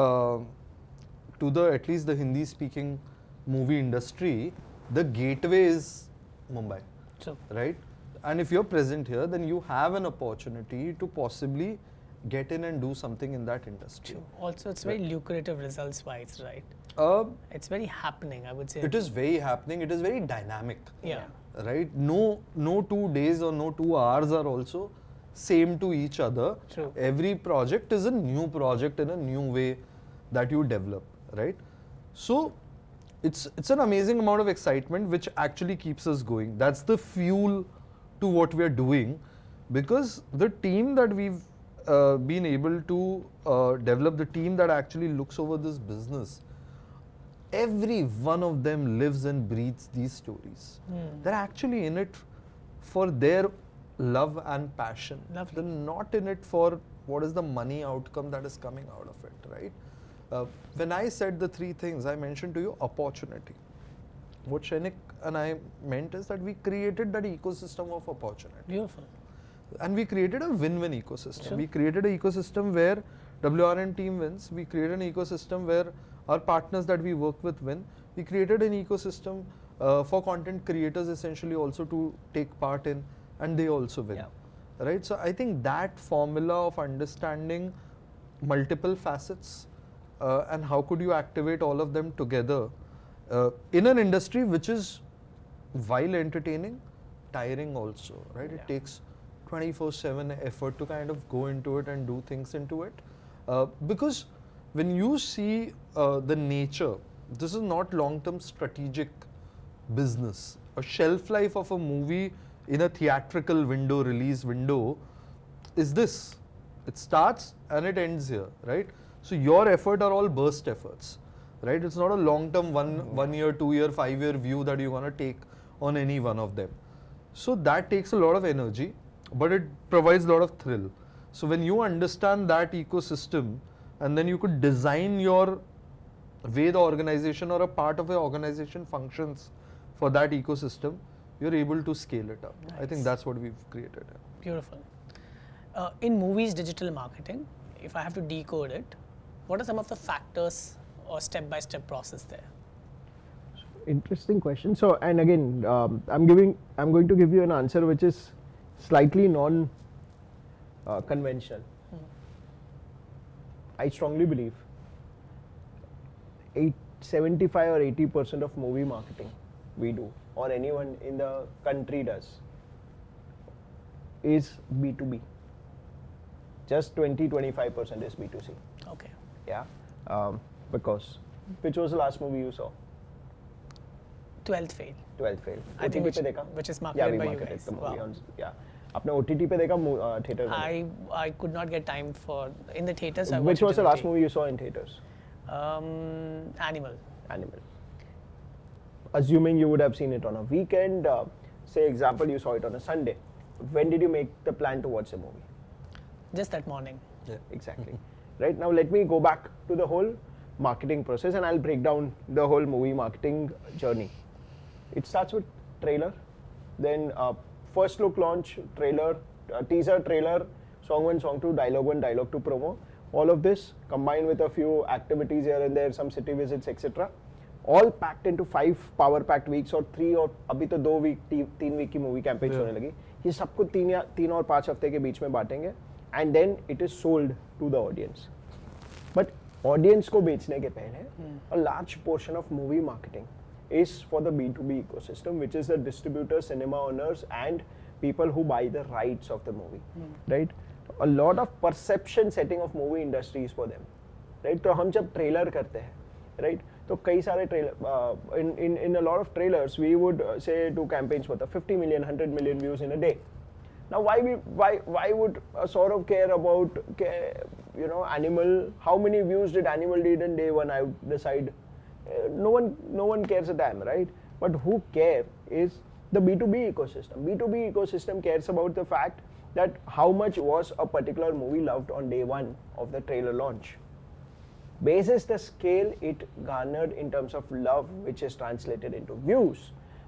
at least the Hindi speaking movie industry, the gateway is Mumbai. True. Right? And if you're present here, then you have an opportunity to possibly get in and do something in that industry. True. Also, it's very lucrative results wise, right? It's very happening, I would say. It is very happening. It is very dynamic. Yeah. Right? No 2 days or no 2 hours are also same to each other. True. Every project is a new project in a new way that you develop, right? So it's an amazing amount of excitement which actually keeps us going. That's the fuel to what we are doing, because the team that we've been able to develop, the team that actually looks over this business, every one of them lives and breathes these stories. They're actually in it for their love and passion. Lovely. They're not in it for what is the money outcome that is coming out of it, right? When I said the 3 things, I mentioned to you opportunity. What Shrenik and I meant is that we created that ecosystem of opportunity. Beautiful. And we created a win-win ecosystem. Sure. We created an ecosystem where WRN team wins. We created an ecosystem where our partners that we work with win. We created an ecosystem for content creators essentially also to take part in, and they also win. Yeah. Right? So I think that formula of understanding multiple facets and how could you activate all of them together in an industry which is, while entertaining, tiring also, right? Yeah. It takes 24/7 effort to kind of go into it and do things into it. Because when you see the nature, this is not long-term strategic business. A shelf life of a movie in a theatrical window, release window, is this. It starts and it ends here, right? So your effort are all burst efforts, right? It's not a long-term one year, 2 year, 5 year view that you want to take on any one of them. So that takes a lot of energy, but it provides a lot of thrill. So when you understand that ecosystem, and then you could design your way the organization or a part of the organization functions for that ecosystem, you're able to scale it up. I Nice. think that's what we've created. Beautiful. In movies digital marketing, if I have to decode it, what are some of the factors or step-by-step process there? Interesting question. So, and again, I'm going to give you an answer which is slightly non-conventional. I strongly believe 75 or 80% of movie marketing we do, or anyone in the country does, is B2B. Just 20-25% is B2C. Okay. Yeah, because which was the last movie you saw? 12th fail. 12th fail. I think OTT पे देखा? which is Yeah, marketed we by you marketed guys. the movie Wow. on. Yeah, आपने OTT पे देखा theater में? I could not get time for in the theaters. I Which watched was it the in last movie you saw in theaters? Animal. Animal. Assuming you would have seen it on a weekend, say example you saw it on a Sunday. When did you make the plan to watch the movie? Just that morning. Yeah. Exactly. Right, now let me go back to the whole marketing process and I'll break down the whole movie marketing journey. It starts with trailer, then first look launch, trailer, teaser, trailer, song 1, song 2, dialogue 1, dialogue 2 promo. All of this combined with a few activities here and there, some city visits, etc. All packed into 5 power packed weeks or 3 और अभी तो 2 week 3 week की movie campaigns होने लगी. ये सबको 3 और 5 हफ्ते के बीच में बांटेंगे and then it is sold to the audience. But audience को बेचने के पहले a large portion of movie marketing is for the B2B ecosystem, which is the distributors, cinema owners and people who buy the rights of the movie, right? A lot of perception setting of movie industry is for them, right? तो हम जब trailer करते हैं, right? तो कई सारे trailer in a lot of trailers we would say to campaigns for the 50 million, 100 million views in a day. Now why would Saurav care about Animal? How many views did Animal did in day 1? I would decide. No one cares a damn, right? But who care is the B2B ecosystem. B2B ecosystem cares about the fact that how much was a particular movie loved on day 1 of the trailer launch. Basis the scale it garnered in terms of love, which is translated into views,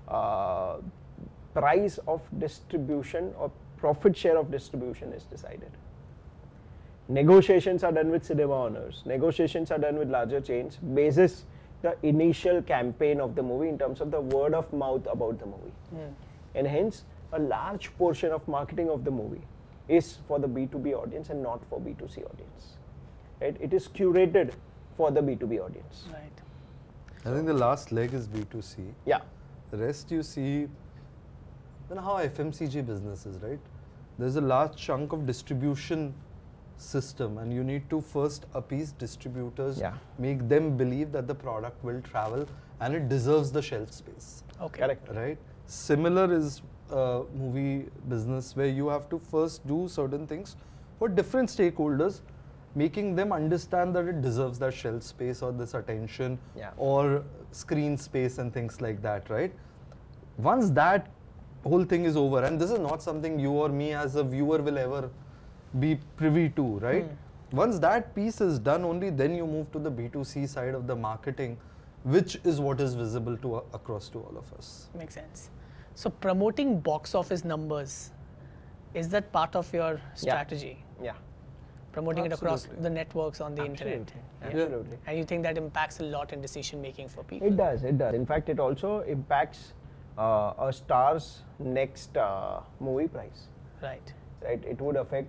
price of distribution or profit share of distribution is decided. Negotiations are done with cinema owners. Negotiations are done with larger chains. Basis the initial campaign of the movie in terms of the word of mouth about the movie. And hence, a large portion of marketing of the movie is for the B2B audience and not for B2C audience. Right? It is curated for the B2B audience. Right. I think the last leg is B2C. Yeah. The rest you see, then how FMCG business is, right? There's a large chunk of distribution system and you need to first appease distributors, Yeah. make them believe that the product will travel and it deserves the shelf space, Okay. Correct. right? Similar is movie business where you have to first do certain things for different stakeholders, making them understand that it deserves that shelf space or this attention Yeah. or screen space and things like that, right? Once that whole thing is over, and this is not something you or me as a viewer will ever be privy to, right? Once that piece is done, only then you move to the B2C side of the marketing, which is what is visible to across to all of us. Makes sense. So promoting box office numbers, is that part of your strategy? Yeah. Promoting it across Absolutely. the networks on the internet. Absolutely. And you think that impacts a lot in decision making for people? It does. In fact, it also impacts a star's next movie price. Right. Right? It would affect,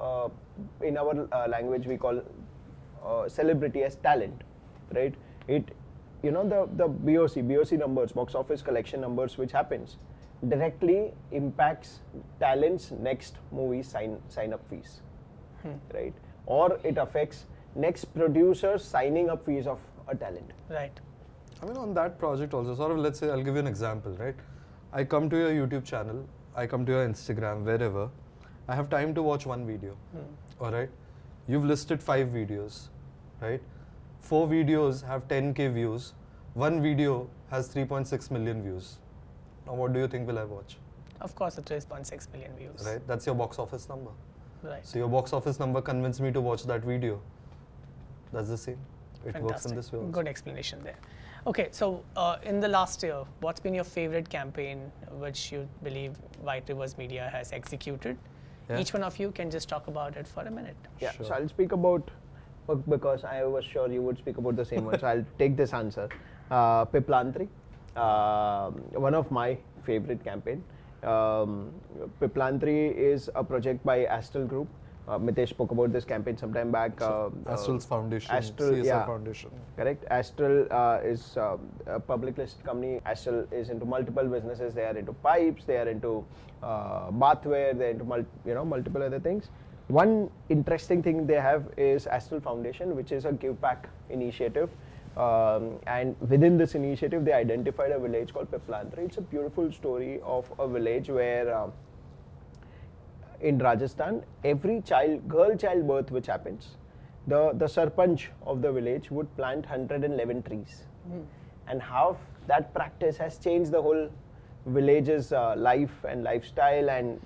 in our language we call celebrity as talent, right? It, the BOC numbers, box office collection numbers, which happens, directly impacts talent's next movie sign up fees, right? Or it affects next producers signing up fees of a talent. Right. I mean, on that project also, sort of, let's say, I'll give you an example, right? I come to your YouTube channel, I come to your Instagram, wherever. I have time to watch one video, all right? You've listed 5 videos, right? 4 videos have 10K views. One video has 3.6 million views. Now, what do you think will I watch? Of course, it is 1.6 million views. right? That's your box office number. Right. So your box office number convinced me to watch that video. That's the same. It works in Fantastic. this way also. Good explanation there. Okay, so in the last year, what's been your favorite campaign which you believe White Rivers Media has executed? Yeah. Each one of you can just talk about it for a minute. Yeah, Sure. so I'll speak about, because I was sure you would speak about the same one, so I'll take this answer. Piplantri, one of my favorite campaign. Piplantri is a project by Astral Group. Mitesh spoke about this campaign sometime back. Astral's foundation, Astral, CSR yeah. Foundation. Correct. Astral is a public listed company. Astral is into multiple businesses. They are into pipes. They are into bathware. They're into multiple other things. One interesting thing they have is Astral Foundation, which is a give back initiative. And within this initiative, they identified a village called Piplantri. It's a beautiful story of a village where in Rajasthan, every girl child birth which happens, the sarpanch of the village would plant 111 trees. And how that practice has changed the whole village's life and lifestyle and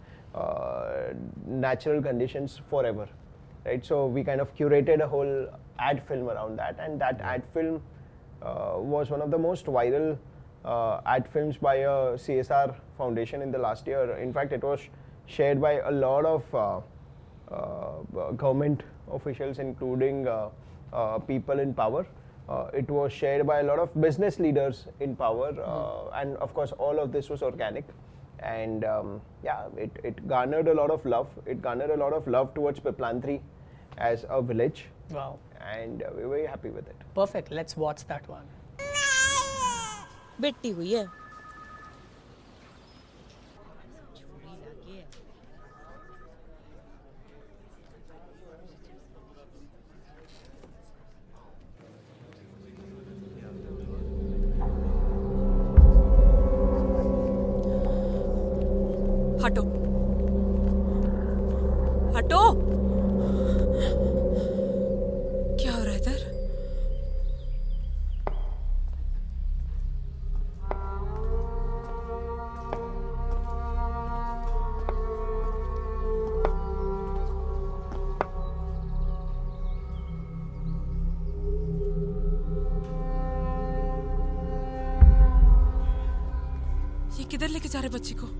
natural conditions forever. Right? So we kind of curated a whole ad film around that, and that ad film was one of the most viral ad films by a CSR foundation in the last year. In fact, it was shared by a lot of government officials, including people in power. It was shared by a lot of business leaders in power, and of course, all of this was organic. And it garnered a lot of love. It garnered a lot of love towards Piplantri as a village. Wow. And we're very happy with it. Perfect. Let's watch that one. बेटी हुई है हटो हटो क्या हो रहा है इधर ये किधर लेके जा रहे बच्ची को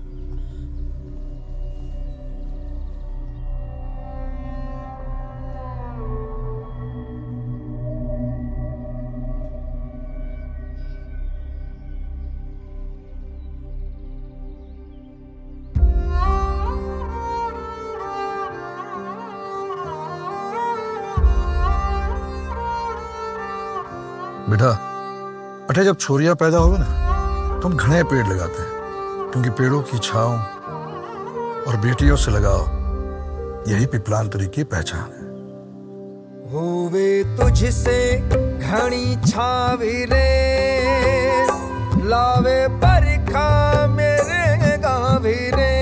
बेटा अटे जब छोरियां पैदा होवे ना तो हम घने पेड़ लगाते हैं क्योंकि पेड़ों की छांव और बेटियों से लगाव यही पिपलांतरी की पहचान है। होवे तुझसे घनी छावी रे लावे बरखा मेरे गावी रे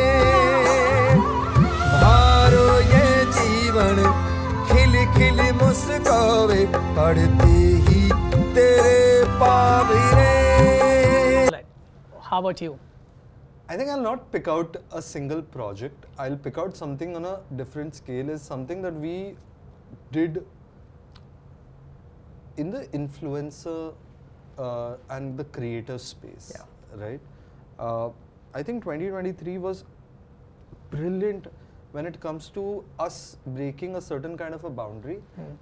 भारो ये जीवन खिल खिल मुस्कावे पड़ते ही तेरे पावी रे। How about you? I think I'll not pick out a single project. I'll pick out something on a different scale. Is something that we did in the influencer and the creator space. Yeah. Right. I think 2023 was brilliant when it comes to us breaking a certain kind of a boundary.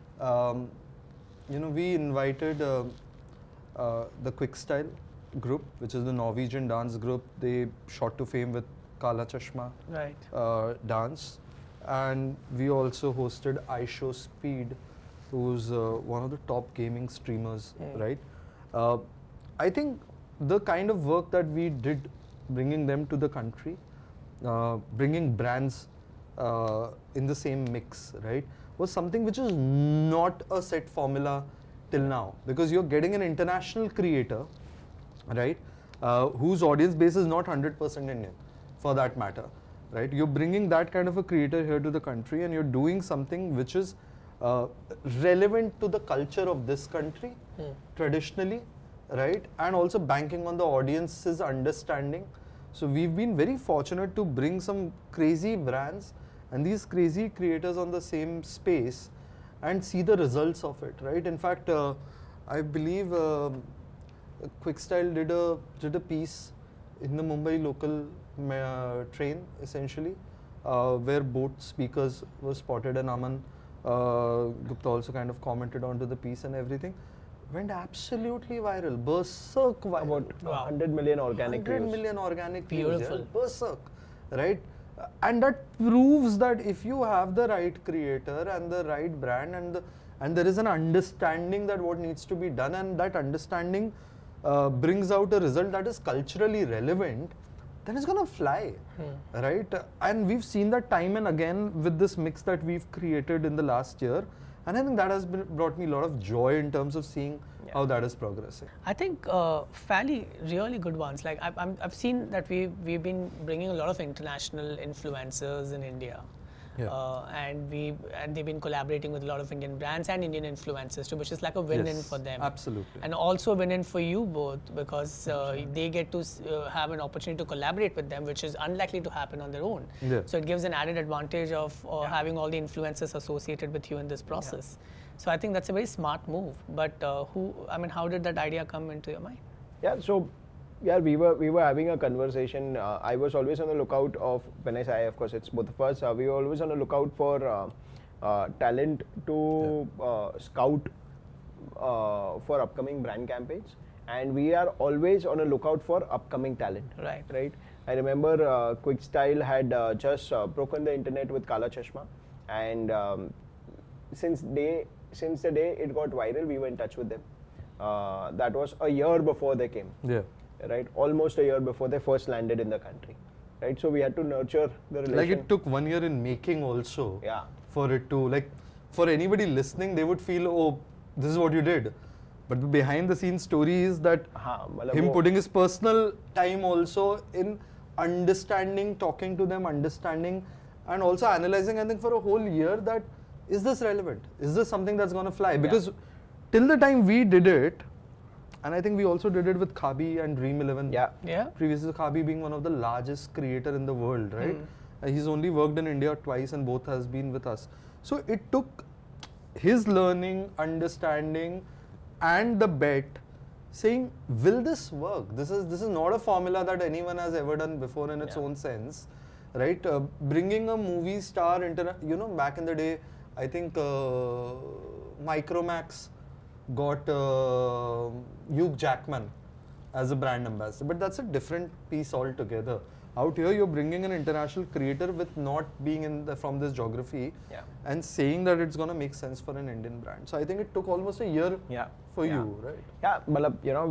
We invited the Quickstyle group, which is the Norwegian dance group. They shot to fame with Kala Chashma Right. dance, and we also hosted iShowSpeed, who's one of the top gaming streamers, right? I think the kind of work that we did, bringing them to the country, bringing brands in the same mix, right, was something which is not a set formula till now, because you're getting an international creator, right, whose audience base is not 100% Indian, for that matter, right? You're bringing that kind of a creator here to the country, and you're doing something which is relevant to the culture of this country, traditionally, right, and also banking on the audience's understanding. So we've been very fortunate to bring some crazy brands and these crazy creators on the same space and see the results of it, right? In fact, I believe Quickstyle did a piece in the Mumbai local train, essentially, where both speakers were spotted, and Aman Gupta also kind of commented onto the piece and everything. Went absolutely viral, berserk viral. About 100 million organic 100 views. million organic views, Beautiful. yeah, berserk, right? And that proves that if you have the right creator and the right brand and there is an understanding that what needs to be done, and that understanding brings out a result that is culturally relevant, then it's gonna fly, right? And we've seen that time and again with this mix that we've created in the last year, and I think that has brought me a lot of joy in terms of seeing how that is progressing. I think fairly really good ones. Like I've seen that we've been bringing a lot of international influencers in India, and they've been collaborating with a lot of Indian brands and Indian influencers too, which is like a win-win Yes, for them. absolutely. And also a win-win for you both, because they get to have an opportunity to collaborate with them, which is unlikely to happen on their own. Yeah. So it gives an added advantage of having all the influencers associated with you in this process. So I think that's a very smart move. But how did that idea come into your mind? Yeah, so we were having a conversation. I was always on the lookout of, when I say I, of course, it's both of us. We were always on the lookout for talent to scout for upcoming brand campaigns, and we are always on a lookout for upcoming talent. Right. I remember Quickstyle had just broken the internet with Kala Chashma, and since the day it got viral, we were in touch with them. That was a year before they came. Yeah. Right, almost a year before they first landed in the country, right? So we had to nurture the relation. Like it took 1 year in making also. Yeah. For it to, like, for anybody listening, they would feel, oh, this is what you did. But the behind the scenes story is that him putting his personal time also in understanding, talking to them, understanding, and also analyzing, I think, for a whole year that, is this relevant? Is this something that's going to fly? Because till the time we did it, and I think we also did it with Khabi and Dream 11. Yeah. Previously, Khabi being one of the largest creator in the world, right? He's only worked in India twice and both has been with us. So it took his learning, understanding, and the bet, saying, will this work? This is not a formula that anyone has ever done before in its own sense, right? Bringing a movie star, back in the day, I think Micromax got Hugh Jackman as a brand ambassador, but that's a different piece altogether. Out here, you're bringing an international creator with not being from this geography, and saying that it's going to make sense for an Indian brand. So I think it took almost a year for you, right? Yeah, but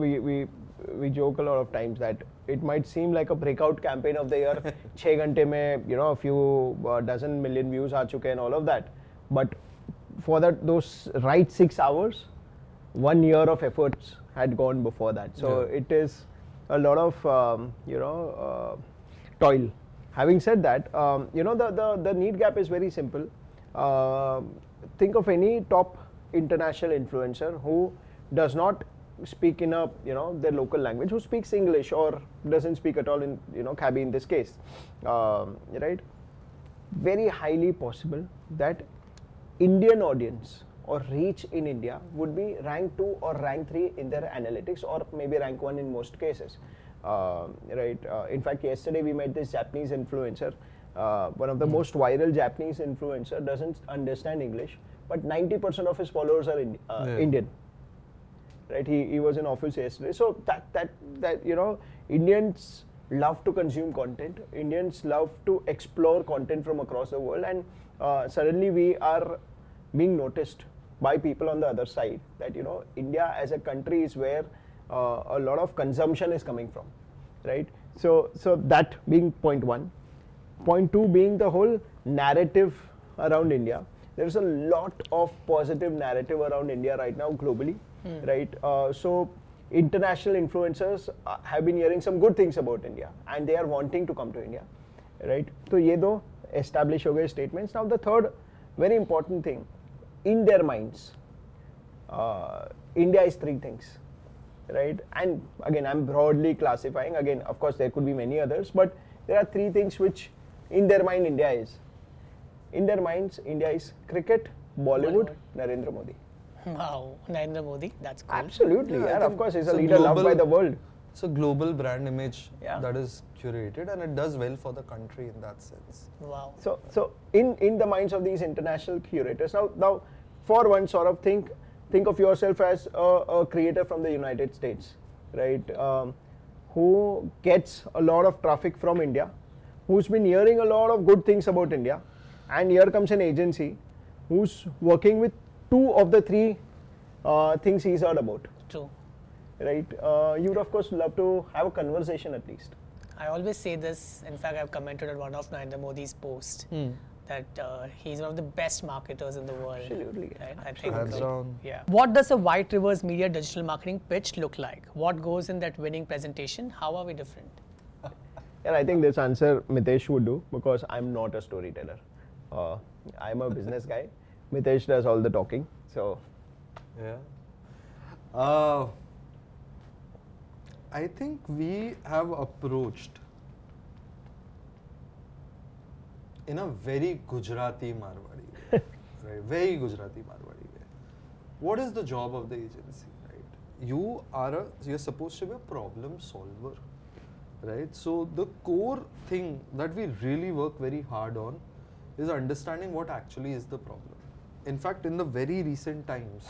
we joke a lot of times that it might seem like a breakout campaign of the year. 6 घंटे में, a few dozen million views aa chuke and all of that. But for those right 6 hours, 1 year of efforts had gone before that. So it is a lot of toil. Having said that, the need gap is very simple. Think of any top international influencer who does not speak in their local language, who speaks English or doesn't speak at all in Khabi in this case, right? Very highly possible that Indian audience or reach in India would be rank 2 or rank 3 in their analytics, or maybe rank 1 in most cases. Right. In fact, yesterday we met this Japanese influencer. One of the most viral Japanese influencer doesn't understand English, but 90% of his followers are Indian. Right. He was in office yesterday. So that Indians love to consume content. Indians love to explore content from across the world, and suddenly we are being noticed by people on the other side that India as a country is where a lot of consumption is coming from, right? So that being point 1. Point 2 being the whole narrative around India. There's a lot of positive narrative around India right now globally, right? So international influencers have been hearing some good things about India, and they are wanting to come to India, right? So ye do establish ho gaye statements. Now the third very important thing, in their minds, India is 3 things. right? And again, I'm broadly classifying. Again, of course, there could be many others, but there are three things which, in their mind, India is. In their minds, India is cricket, Bollywood, Narendra Modi. Wow, Narendra Modi, that's cool. Absolutely, Yeah, I and of think course, he's a it's a leader loved by global- the world. It's a global brand image Yeah. that is curated, and it does well for the country in that sense. Wow. So in the minds of these international curators, now for one sort of think of yourself as a creator from the United States, right? Who gets a lot of traffic from India, who's been hearing a lot of good things about India, and here comes an agency who's working with two of the three things he's heard about, True. right? You would of course love to have a conversation at least. I always say this. In fact, I've commented on one of Narendra Modi's posts that he's one of the best marketers in the world. Absolutely. Right? I think. Hands down. Yeah. What does a White Rivers Media digital marketing pitch look like? What goes in that winning presentation? How are we different? And I think this answer Mitesh would do because I'm not a storyteller. I'm a business guy. Mitesh does all the talking. So Yeah. I think we have approached in a very Gujarati Marwadi way, right? Very Gujarati Marwadi way. What is the job of the agency, right? You're supposed to be a problem solver, right? So the core thing that we really work very hard on is understanding what actually is the problem. In fact, in the very recent times,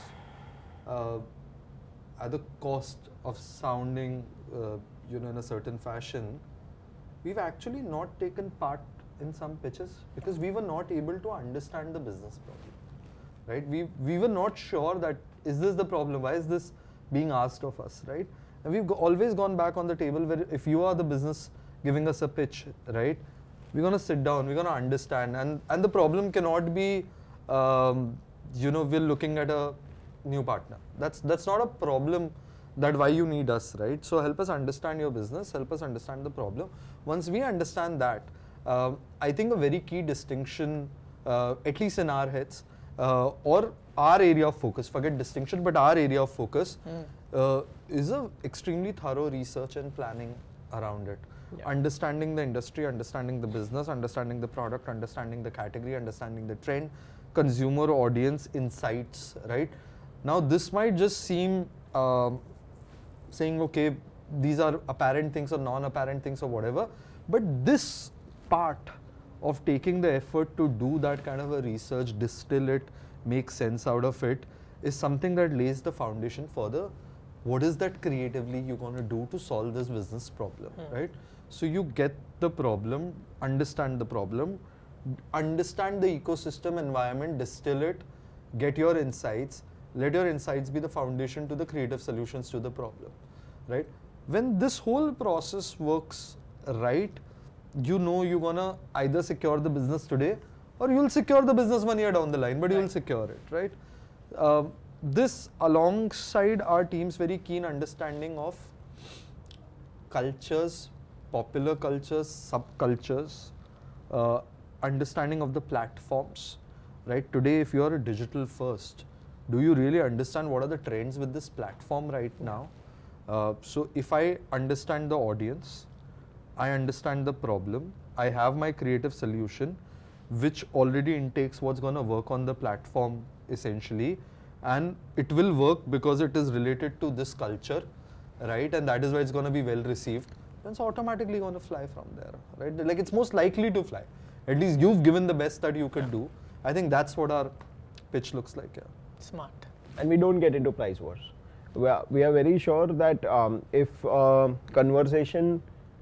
at the cost of sounding, in a certain fashion, we've actually not taken part in some pitches because we were not able to understand the business problem, right? We were not sure that is this the problem? Why is this being asked of us, right? And we've always gone back on the table where if you are the business giving us a pitch, right? We're gonna sit down, we're gonna understand, and the problem cannot be, we're looking at a new partner. That's not a problem. That why you need us, right? So help us understand your business, help us understand the problem. Once we understand that, I think a very key distinction, at least in our heads, or our area of focus, forget distinction, but our area of focus is a extremely thorough research and planning around it. Yeah. Understanding the industry, understanding the business, understanding the product, understanding the category, understanding the trend, consumer audience insights, right? Now this might just seem saying, okay, these are apparent things or non-apparent things or whatever, but this part of taking the effort to do that kind of a research, distill it, make sense out of it, is something that lays the foundation for the what is that creatively you're going to do to solve this business problem, right? So you get the problem, understand the problem, understand the ecosystem environment, distill it, get your insights, let your insights be the foundation to the creative solutions to the problem, right? When this whole process works right, you're gonna either secure the business today or you'll secure the business 1 year down the line, but you'll secure it, right? This alongside our team's very keen understanding of cultures, popular cultures, subcultures, understanding of the platforms, right? Today, if you're a digital first, do you really understand what are the trends with this platform right now? So if I understand the audience, I understand the problem, I have my creative solution, which already intakes what's going to work on the platform essentially, and it will work because it is related to this culture, right? And that is why it's going to be well received. Then it's automatically going to fly from there, right? Like it's most likely to fly. At least you've given the best that you could do. I think that's what our pitch looks like here. Smart. And we don't get into price wars. We are very sure that if conversation,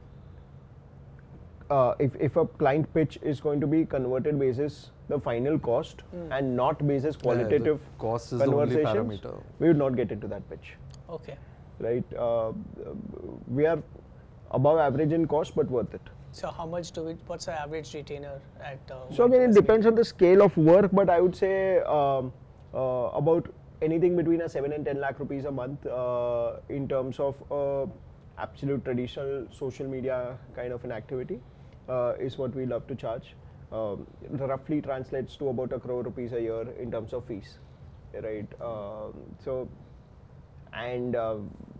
if a client pitch is going to be converted basis the final cost and not basis qualitative cost is the only conversations, parameter. we would not get into that pitch, Okay. right? We are above average in cost, but worth it. So how much what's the average retainer at? So again, it depends on the scale of work, but I would say about anything between a 7 and 10 lakh rupees a month in terms of absolute traditional social media kind of an activity is what we love to charge. Roughly translates to about 1 crore rupees a year in terms of fees, right?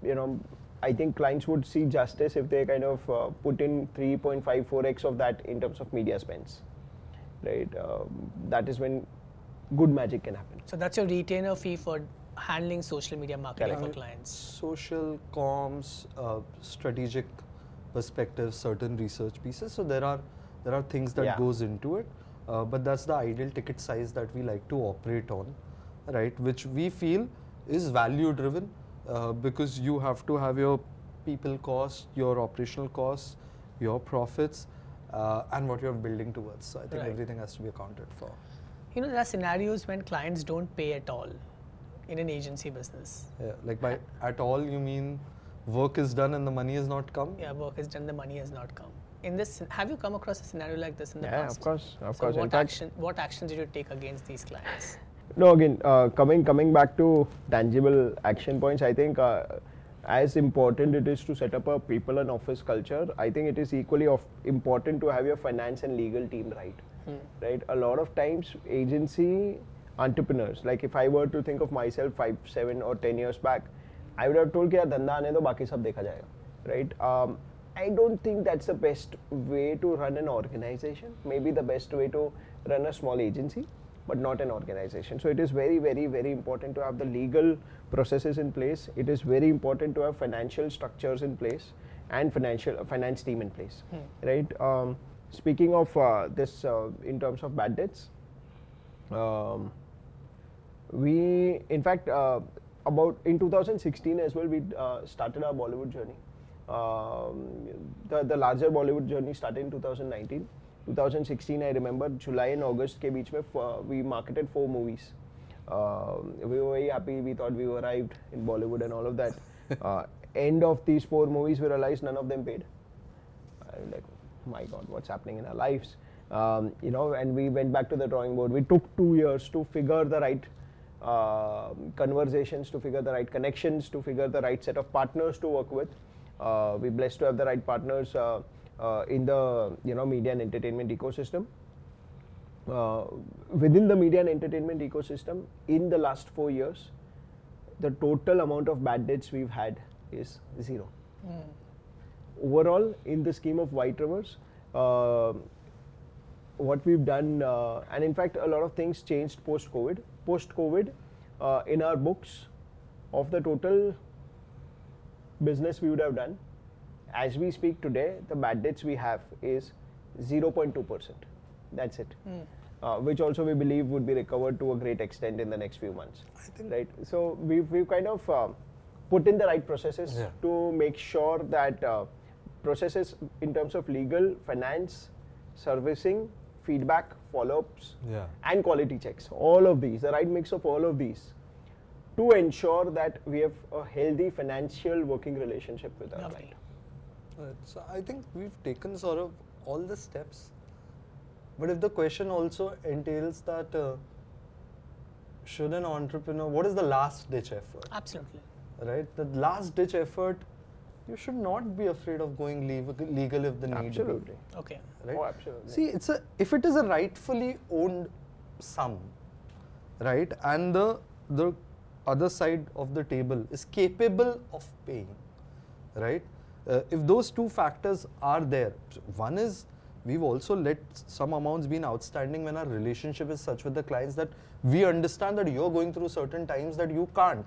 I think clients would see justice if they kind of put in 3.54x of that in terms of media spends, right? That is when good magic can happen. So that's your retainer fee for handling social media marketing Correct. for clients. Social comms, strategic perspectives, certain research pieces. So there are things that Yeah. goes into it, but that's the ideal ticket size that we like to operate on, right? Which we feel is value driven, because you have to have your people costs, your operational costs, your profits, and what you're building towards. So I think Right. everything has to be accounted for. There are scenarios when clients don't pay at all in an agency business. Yeah, like by at all you mean work is done and the money has not come? Yeah, work is done, the money has not come. In this, have you come across a scenario like this in the Yeah, past? of course, of So course. In what fact, what actions did you take against these clients? no, again, coming back to tangible action points, I think as important it is to set up a people and office culture, I think it is equally important to have your finance and legal team right. Right? A lot of times, agency entrepreneurs, like if I were to think of myself 5, 7 or 10 years back, I would have told कि यार धंधा आने दो बाकी सब देखा जाएगा, right? I don't think that's the best way to run an organization. Maybe the best way to run a small agency, but not an organization. So it is very, very, very important to have the legal processes in place. It is very important to have financial structures in place and finance team in place, right? Speaking of this, in terms of bad debts, we, in fact, about in 2016 as well, we started our Bollywood journey. The larger Bollywood journey started in 2019. 2016, I remember July and August के बीच में we marketed 4 movies. We were very happy. We thought we arrived in Bollywood and all of that. End of these 4 movies, we realized none of them paid. I'm like, my God, what's happening in our lives? And we went back to the drawing board. We took 2 years to figure the right conversations, to figure the right connections, to figure the right set of partners to work with. We're blessed to have the right partners in the media and entertainment ecosystem. Within the media and entertainment ecosystem, in the last 4 years, the total amount of bad debts we've had is 0. Overall, in the scheme of White Rivers, what we've done, and in fact, a lot of things changed post-COVID. Post-COVID, in our books, of the total business we would have done, as we speak today, the bad debts we have is 0.2%. That's it. Which also we believe would be recovered to a great extent in the next few months. I think right. So we've kind of put in the right processes to make sure that processes in terms of legal, finance, servicing, feedback, follow-ups, and quality checks. All of these, the right mix of all of these, to ensure that we have a healthy financial working relationship with our Lovely. client. Right. So I think we've taken sort of all the steps, but if the question also entails that should an entrepreneur, what is the last ditch effort? Absolutely. Right? The last ditch effort, you should not be afraid of going legal if the need be. Absolutely. Okay. Right? Oh, absolutely. See, if it is a rightfully owned sum, right, and the other side of the table is capable of paying, right? If those two factors are there, one is we've also let some amounts be outstanding when our relationship is such with the clients that we understand that you're going through certain times that you can't.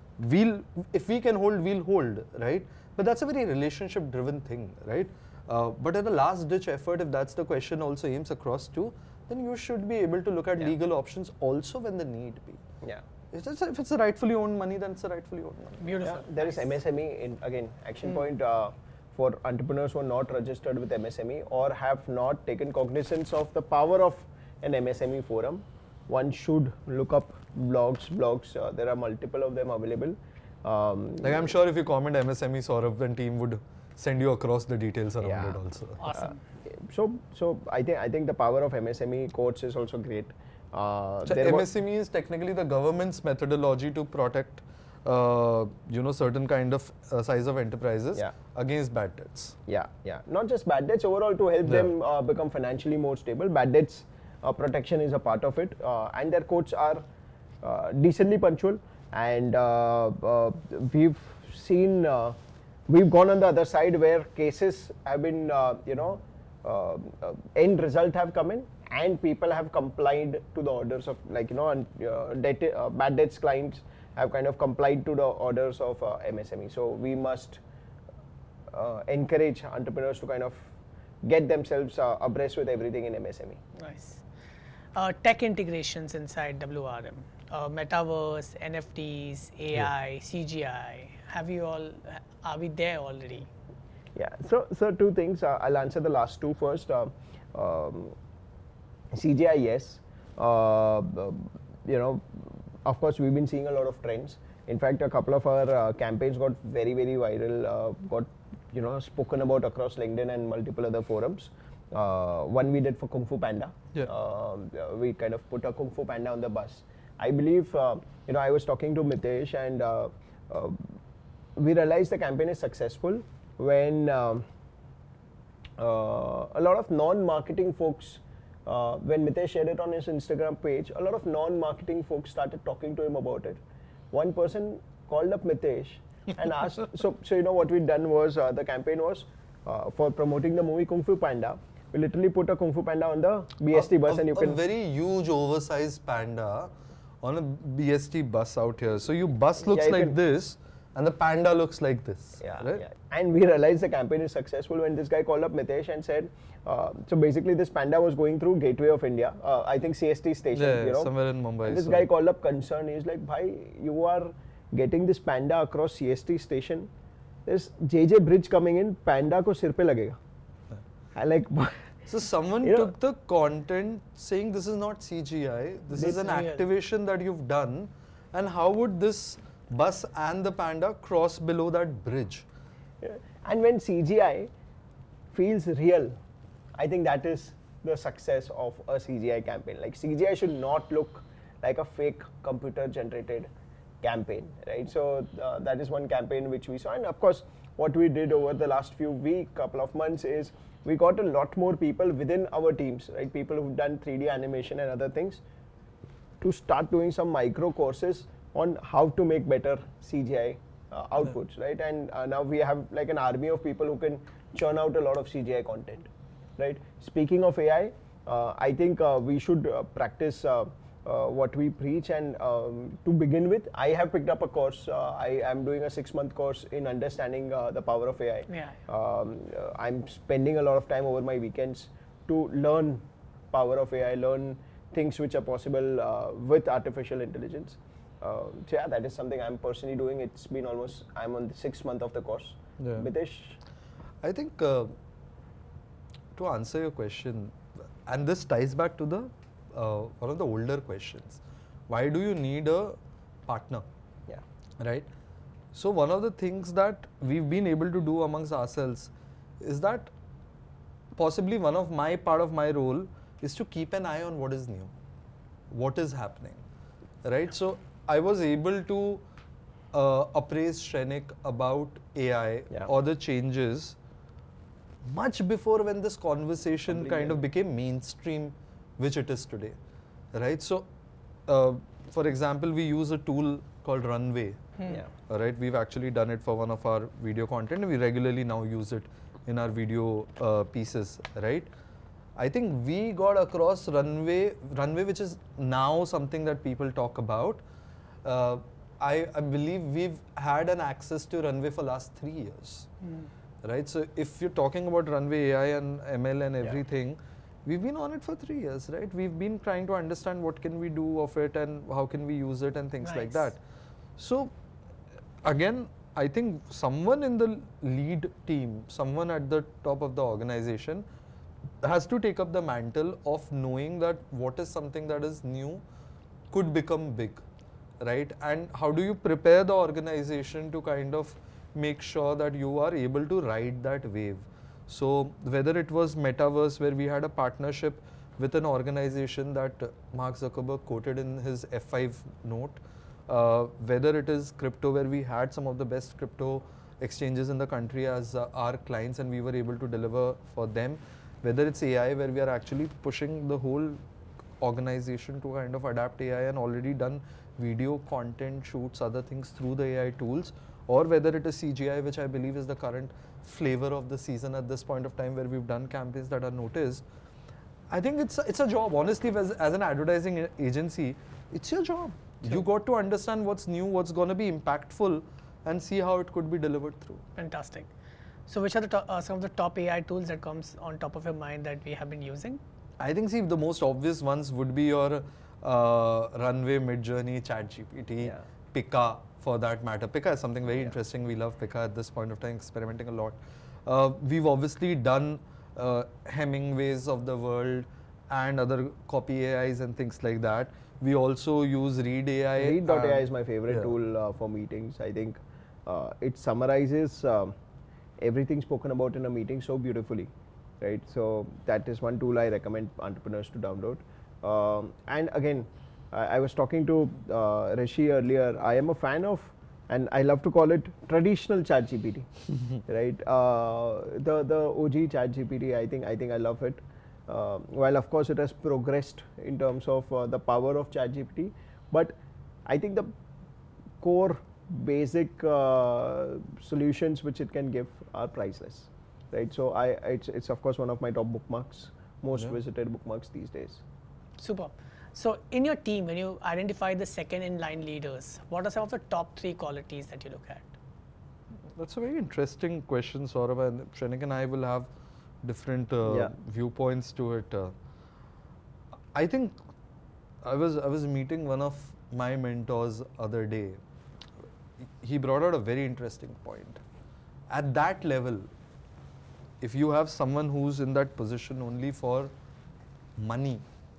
If we can hold, we'll hold, right? But that's a very relationship driven thing, right? But at the last ditch effort, if that's the question also aims across to, then you should be able to look at legal options also when the need be. Yeah. If it's a rightfully owned money, then it's a rightfully owned money. Beautiful. There is MSME, again, action point for entrepreneurs who are not registered with MSME or have not taken cognizance of the power of an MSME forum. One should look up blogs. There are multiple of them available. Like I'm sure if you comment MSME, Saurabh and team would send you across the details around it also. Awesome. So I think the power of MSME courts is also great. So MSME is technically the government's methodology to protect, certain kind of size of enterprises against bad debts. Yeah. Not just bad debts, overall to help them become financially more stable. Bad debts protection is a part of it, and their courts are decently punctual. And we've seen, we've gone on the other side where cases have been, end result have come in, and people have complied to the orders of, like, and bad debts clients have kind of complied to the orders of MSME. So we must encourage entrepreneurs to kind of get themselves abreast with everything in MSME. Nice. Tech integrations inside WRM, metaverse, NFTs, AI, CGI. Are we there already? Yeah. So two things. I'll answer the last two first. CGI, yes. Of course, we've been seeing a lot of trends. In fact, a couple of our campaigns got very, very viral. Got spoken about across LinkedIn and multiple other forums. One we did for Kung Fu Panda. Yeah. We kind of put a Kung Fu Panda on the bus. I believe, I was talking to Mitesh, and we realized the campaign is successful when a lot of non-marketing folks, when Mitesh shared it on his Instagram page, a lot of non-marketing folks started talking to him about it. One person called up Mitesh and asked, so what we'd done was, the campaign was for promoting the movie Kung Fu Panda. We literally put a Kung Fu Panda on the BST bus, and you can... A very huge oversized panda on a BST bus out here. So your bus looks like this, and the panda looks like this. Yeah, right? yeah. And we realized the campaign is successful when this guy called up Mitesh and said, so basically this panda was going through Gateway of India, I think CST station, Yeah, somewhere in Mumbai. And this guy called up concerned. He's like, "Bhai, you are getting this panda across CST station. There's JJ bridge coming in. Panda ko sir pe lagega." I like. So someone took the content saying this is not CGI. This is an activation that you've done, and how would this bus and the panda cross below that bridge? Yeah. And when CGI feels real, I think that is the success of a CGI campaign. Like, CGI should not look like a fake computer generated campaign, right? So that is one campaign which we saw. And of course, what we did over the last couple of months is we got a lot more people within our teams, right? People who've done 3D animation and other things, to start doing some micro courses on how to make better CGI outputs, right? And now we have like an army of people who can churn out a lot of CGI content, right? Speaking of AI, I think we should practice what we preach, and to begin with, I have picked up a course. I am doing a 6-month course in understanding the power of AI. Yeah. I'm spending a lot of time over my weekends to learn power of AI, learn things which are possible with artificial intelligence. So yeah, that is something I'm personally doing. It's been I'm on the 6th month of the course. Yeah. Mitesh? I think to answer your question, and this ties back to the one of the older questions. Why do you need a partner? Yeah. Right? So one of the things that we've been able to do amongst ourselves is that possibly part of my role is to keep an eye on what is new, what is happening, right? So I was able to appraise Shrenik about AI or the changes much before when this conversation kind of became mainstream, which it is today, right? So, for example, we use a tool called Runway, right? We've actually done it for one of our video content, and we regularly now use it in our video pieces, right? I think we got across Runway, which is now something that people talk about. I believe we've had an access to Runway for last 3 years, right? So if you're talking about Runway AI and ML and everything, we've been on it for 3 years, right? We've been trying to understand what can we do of it and how can we use it and things like that. So again, I think someone in the lead team, someone at the top of the organization has to take up the mantle of knowing that what is something that is new could become big, right? And how do you prepare the organization to kind of make sure that you are able to ride that wave? So whether it was Metaverse, where we had a partnership with an organization that Mark Zuckerberg quoted in his F5 note, whether it is crypto, where we had some of the best crypto exchanges in the country as our clients and we were able to deliver for them, whether it's AI, where we are actually pushing the whole organization to kind of adapt AI and already done video content shoots, other things through the AI tools, or whether it is CGI, which I believe is the current flavor of the season at this point of time, where we've done campaigns that are noticed. I think it's a job. Honestly, as an advertising agency, it's your job. You got to understand what's new, what's going to be impactful, and see how it could be delivered through. Fantastic. So which are the some of the top AI tools that comes on top of your mind that we have been using? I think, see, the most obvious ones would be your Runway, Midjourney, ChatGPT, Pika, for that matter. Pika is something very interesting. We love Pika at this point of time, experimenting a lot. We've obviously done Hemingways of the world and other copy AIs and things like that. We also use Read AI. Read.ai is my favorite tool for meetings. I think it summarizes everything spoken about in a meeting so beautifully, right? So that is one tool I recommend entrepreneurs to download. And again, I was talking to Rishi earlier. I am a fan of, and I love to call it, traditional ChatGPT, right? The OG ChatGPT. I think I love it. While of course it has progressed in terms of the power of ChatGPT, but I think the core basic solutions which it can give are priceless, right? So it's of course one of my top bookmarks, most visited bookmarks these days. Super. So in your team, when you identify the second in line leaders, what are some of the top 3 qualities that you look at? That's a very interesting question, Saurabh, and Shrenik and I will have different viewpoints to it. I think I was meeting one of my mentors other day. He brought out a very interesting point. At that level, if you have someone who's in that position only for money,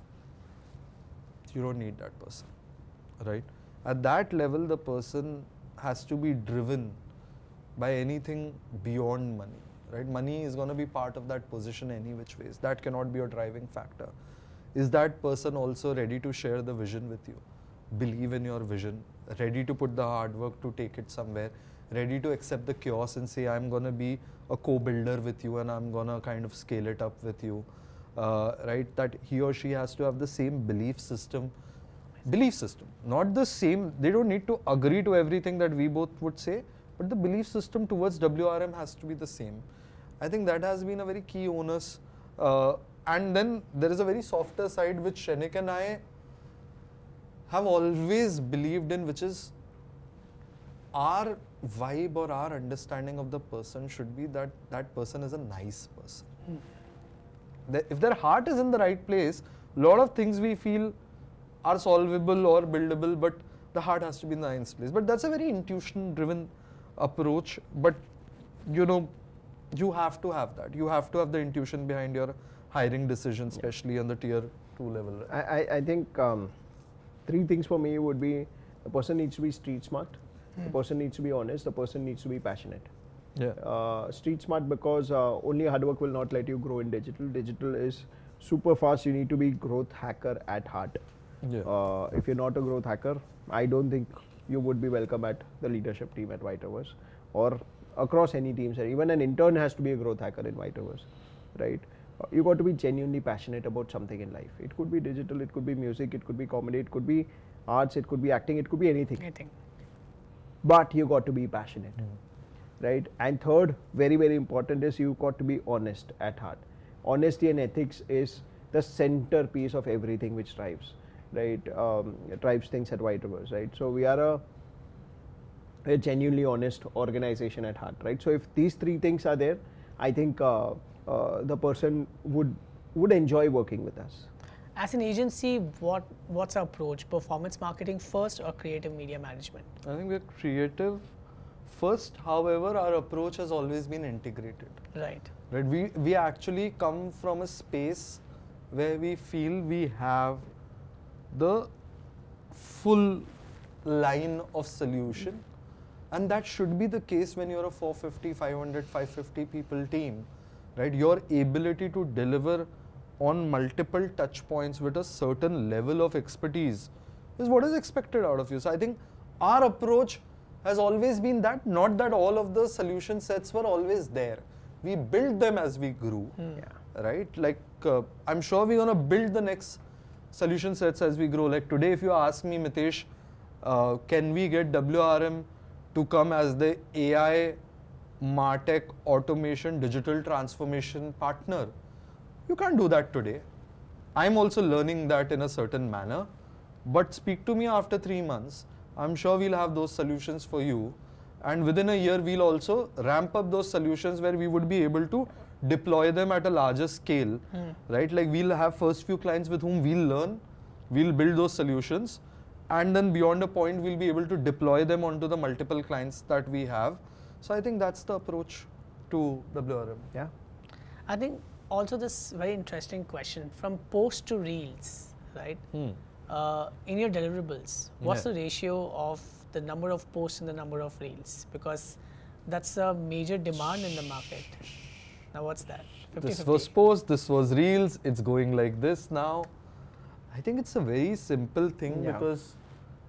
you don't need that person, right? At that level, the person has to be driven by anything beyond money, right? Money is going to be part of that position any which ways. That cannot be a driving factor. Is that person also ready to share the vision with you? Believe in your vision, ready to put the hard work to take it somewhere, ready to accept the chaos and say, I'm going to be a co-builder with you and I'm going to kind of scale it up with you, right? That he or she has to have the same belief system, not the same, they don't need to agree to everything that we both would say, but the belief system towards WRM has to be the same. I think that has been a very key onus. And then there is a very softer side which Shrenik and I have always believed in, which is our vibe or our understanding of the person should be that that person is a nice person. If their heart is in the right place, a lot of things we feel are solvable or buildable, but the heart has to be in the nice place. But that's a very intuition-driven approach. But you know, you have to have that. You have to have the intuition behind your hiring decisions, especially on the tier 2 level. I think 3 things for me would be: the person needs to be street smart, the person needs to be honest, the person needs to be passionate. Street smart because only hard work will not let you grow in digital. Digital is super fast. You need to be growth hacker at heart. If you're not a growth hacker, I don't think you would be welcome at the leadership team at Whiteovers or across any teams. Even an intern has to be a growth hacker in Whiteovers, right? You got to be genuinely passionate about something in life. It could be digital, it could be music, it could be comedy, it could be arts, it could be acting, it could be anything. But you got to be passionate, right? And third, very, very important, is you got to be honest at heart. Honesty and ethics is the centerpiece of everything which drives, right? Drives things at Whiteovers, right? So we are a genuinely honest organization at heart, right? So if these 3 things are there, I think the person would enjoy working with us. As an agency, what's our approach? Performance marketing first or creative media management? I think we're creative first. However, our approach has always been integrated. Right. We actually come from a space where we feel we have the full line of solution, and that should be the case when you're a 450, 500, 550 people team, right? Your ability to deliver on multiple touch points with a certain level of expertise is what is expected out of you. So I think our approach has always been that, not that all of the solution sets were always there. We built them as we grew, right? Like I'm sure we're going to build the next solution sets as we grow. Like today, if you ask me, Mitesh, can we get WRM to come as the AI, MarTech, automation, digital transformation partner. You can't do that today. I'm also learning that in a certain manner. But speak to me after 3 months. I'm sure we'll have those solutions for you. And within a year, we'll also ramp up those solutions where we would be able to deploy them at a larger scale, right? Like we'll have first few clients with whom we'll learn, we'll build those solutions, and then beyond a point, we'll be able to deploy them onto the multiple clients that we have. So I think that's the approach to WRM. Yeah. I think also this very interesting question from post to reels, right? In your deliverables, what's Yeah. the ratio of the number of posts and the number of reels? Because that's a major demand in the market. Now what's that? 50, This was post, this was reels, it's going like this now. I think it's a very simple thing Yeah. because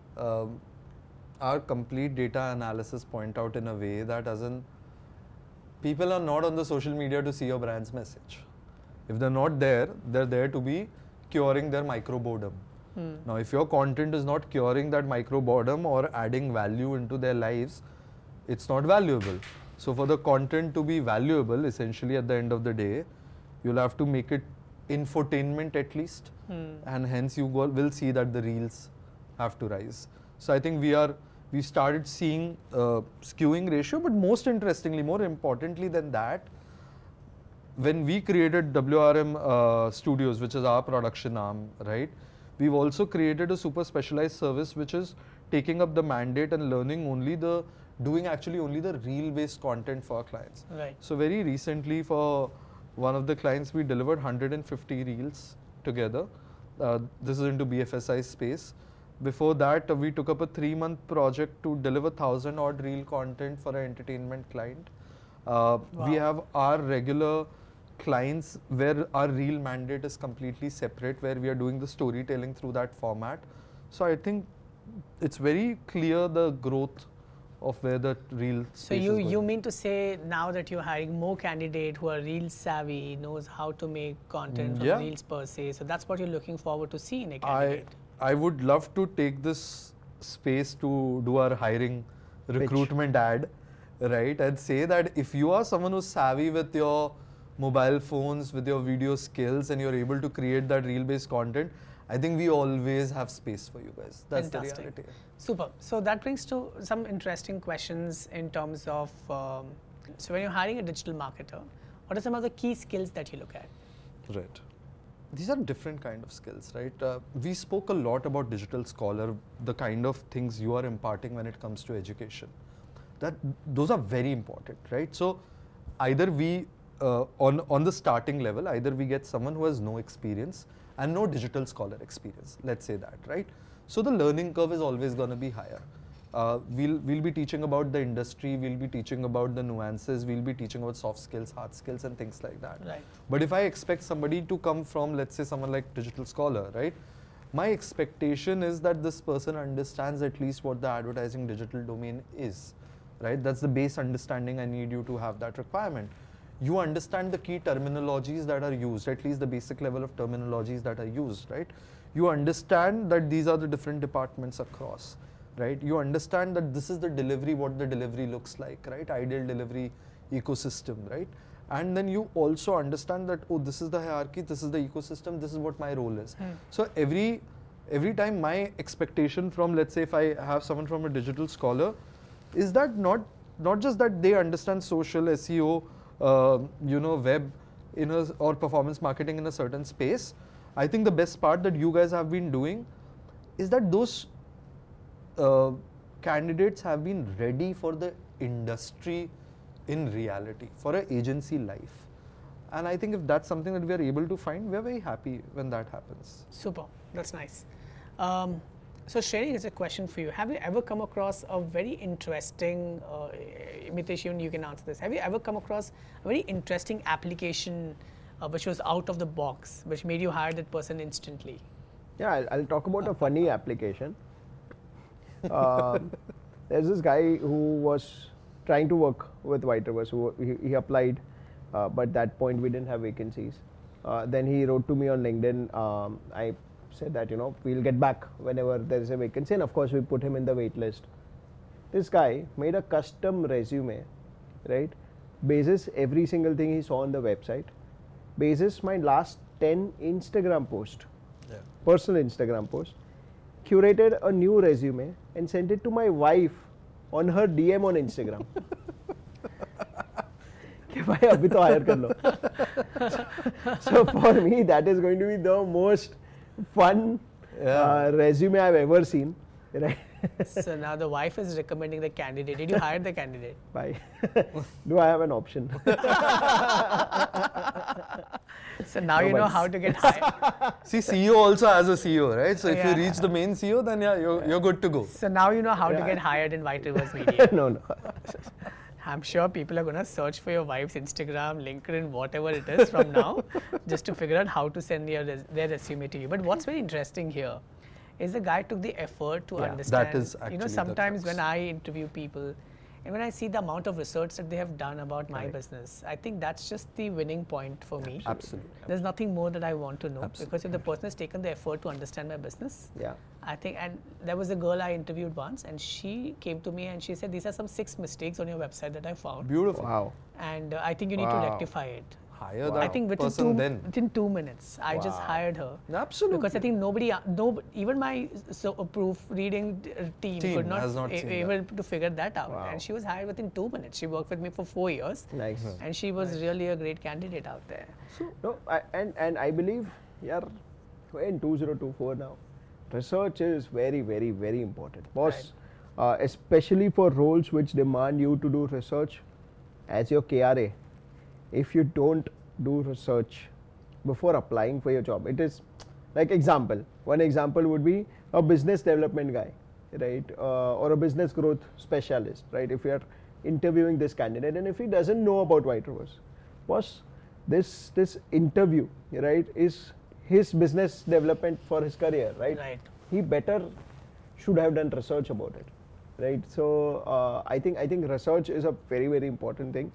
our complete data analysis point out in a way that as in people are not on the social media to see your brand's message. If they're not there, they're there to be curing their micro boredom. Now, if your content is not curing that micro boredom or adding value into their lives, it's not valuable. So for the content to be valuable, essentially at the end of the day, you'll have to make it infotainment at least, and hence you will see that the reels have to rise. So I think we started seeing skewing ratio, but most interestingly, more importantly than that, when we created WRM Studios, which is our production arm, right? We've also created a super specialized service which is taking up the mandate and learning doing actually only the reel-based content for our clients. Right. So very recently for one of the clients, we delivered 150 reels together. This is into BFSI space. Before that, we took up a 3-month project to deliver 1,000 odd reel content for an entertainment client. We have our regular clients where our reel mandate is completely separate, where we are doing the storytelling through that format. So I think it's very clear the growth of where the reel So space is you going. mean to say now that you're hiring more candidates who are reel savvy, knows how to make content from Yeah. reels per se. So that's what you're looking forward to see in a candidate. I would love to take this space to do our hiring recruitment ad, right? And say that if you are someone who's savvy with your mobile phones, with your video skills, and you're able to create that reel-based content, I think we always have space for you guys. That's Fantastic. the reality. Super. So that brings to some interesting questions in terms of, so when you're hiring a digital marketer, what are some of the key skills that you look at? Right. These are different kind of skills, right? We spoke a lot about digital scholar, the kind of things you are imparting when it comes to education. Those are very important, right? So either we, on the starting level, either we get someone who has no experience and no digital scholar experience, let's say that, right? So the learning curve is always going to be higher. We'll be teaching about the industry, we'll be teaching about the nuances, we'll be teaching about soft skills, hard skills and things like that. Right. But if I expect somebody to come from, let's say someone like digital scholar, right? My expectation is that this person understands at least what the advertising digital domain is, right? That's the base understanding I need you to have that requirement. You understand the key terminologies that are used, at least the basic level of terminologies that are used, right? You understand that these are the different departments across, right? You understand that this is the delivery, what the delivery looks like, right? Ideal delivery ecosystem, right? And then you also understand that, oh, this is the hierarchy, this is the ecosystem, this is what my role is. So every time my expectation from, let's say if I have someone from a digital scholar, is that not just that they understand social, SEO, web or performance marketing in a certain space. I think the best part that you guys have been doing is that those candidates have been ready for the industry in reality, for an agency life. And I think if that's something that we are able to find, we're very happy when that happens. Super. That's nice. So Srini, here's a question for you. Have you ever come across a very interesting, Mitesh, even you can answer this. Have you ever come across a very interesting application which was out of the box, which made you hire that person instantly? Yeah, I'll talk about a funny application. There's this guy who was trying to work with White Rivers. He applied, but at that point we didn't have vacancies. Then he wrote to me on LinkedIn. I said that we'll get back whenever there is a vacancy, and of course we put him in the wait list. this guy made a custom resume, right? Basis every single thing he saw on the website, basis my last 10 Instagram posts, personal Instagram posts, curated a new resume and sent it to my wife on her DM on Instagram. कि भाई अभी तो hire कर लो. So for me, that is going to be the most fun resume I've ever seen, right? So now the wife is recommending the candidate. Did you hire the candidate? Bye. Do I have an option? So now you know but- how to get hired. See, CEO also has a CEO, right? So if Yeah. you reach the main CEO, then yeah, you're good to go. So now you know how to get hired in White Rivers Media. No. I'm sure people are going to search for your wife's Instagram, LinkedIn, whatever it is from now, just to figure out how to send their resume to you. But what's very interesting here is the guy took the effort to understand. that is actually the sometimes crux. when I interview people, and when I see the amount of research that they have done about my business, I think that's just the winning point for me. Absolutely. There's nothing more that I want to know, because if the person has taken the effort to understand my business, Yeah. I think, and there was a girl I interviewed once, and she came to me and she said, these are some 6 mistakes on your website that I found, Beautiful. Wow. and I think you need to Wow. rectify it. Hire that I think person within 2 minutes, I just hired her. Absolutely. Because I think even my proofreading team could not, has not seen able to figure that out. Wow. And she was hired within 2 minutes. She worked with me for 4 years. Nice. And she was really a great candidate out there. No, and I believe, yeah, we're in 2024 now. Research is very, very, very important. Boss, especially for roles which demand you to do research as your KRA. If you don't do research before applying for your job, it is like one example would be a business development guy, right? Or a business growth specialist, right? If you are interviewing this candidate and if he doesn't know about White Rivers, boss, this interview, right, is his business development for his career, right? Right. He better should have done research about it, right? So I think research is a very, very important thing.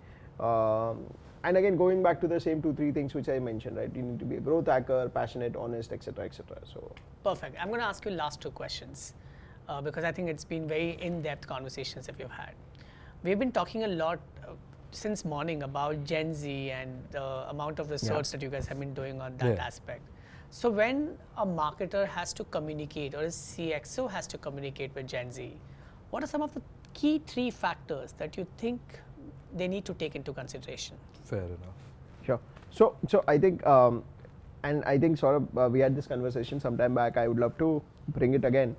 And again, going back to the same 2-3 things which I mentioned, right? You need to be a growth hacker, passionate, honest, etc., etc. So Perfect. I'm going to ask you last 2 questions because I think it's been very in-depth conversations that we've had. We've been talking a lot since morning about Gen Z and the amount of research that you guys have been doing on that aspect. So when a marketer has to communicate or a CXO has to communicate with Gen Z, what are some of the key 3 factors that you think they need to take into consideration? Fair enough. sure. So I think, and I think sort of we had this conversation some time back. I would love to bring it again.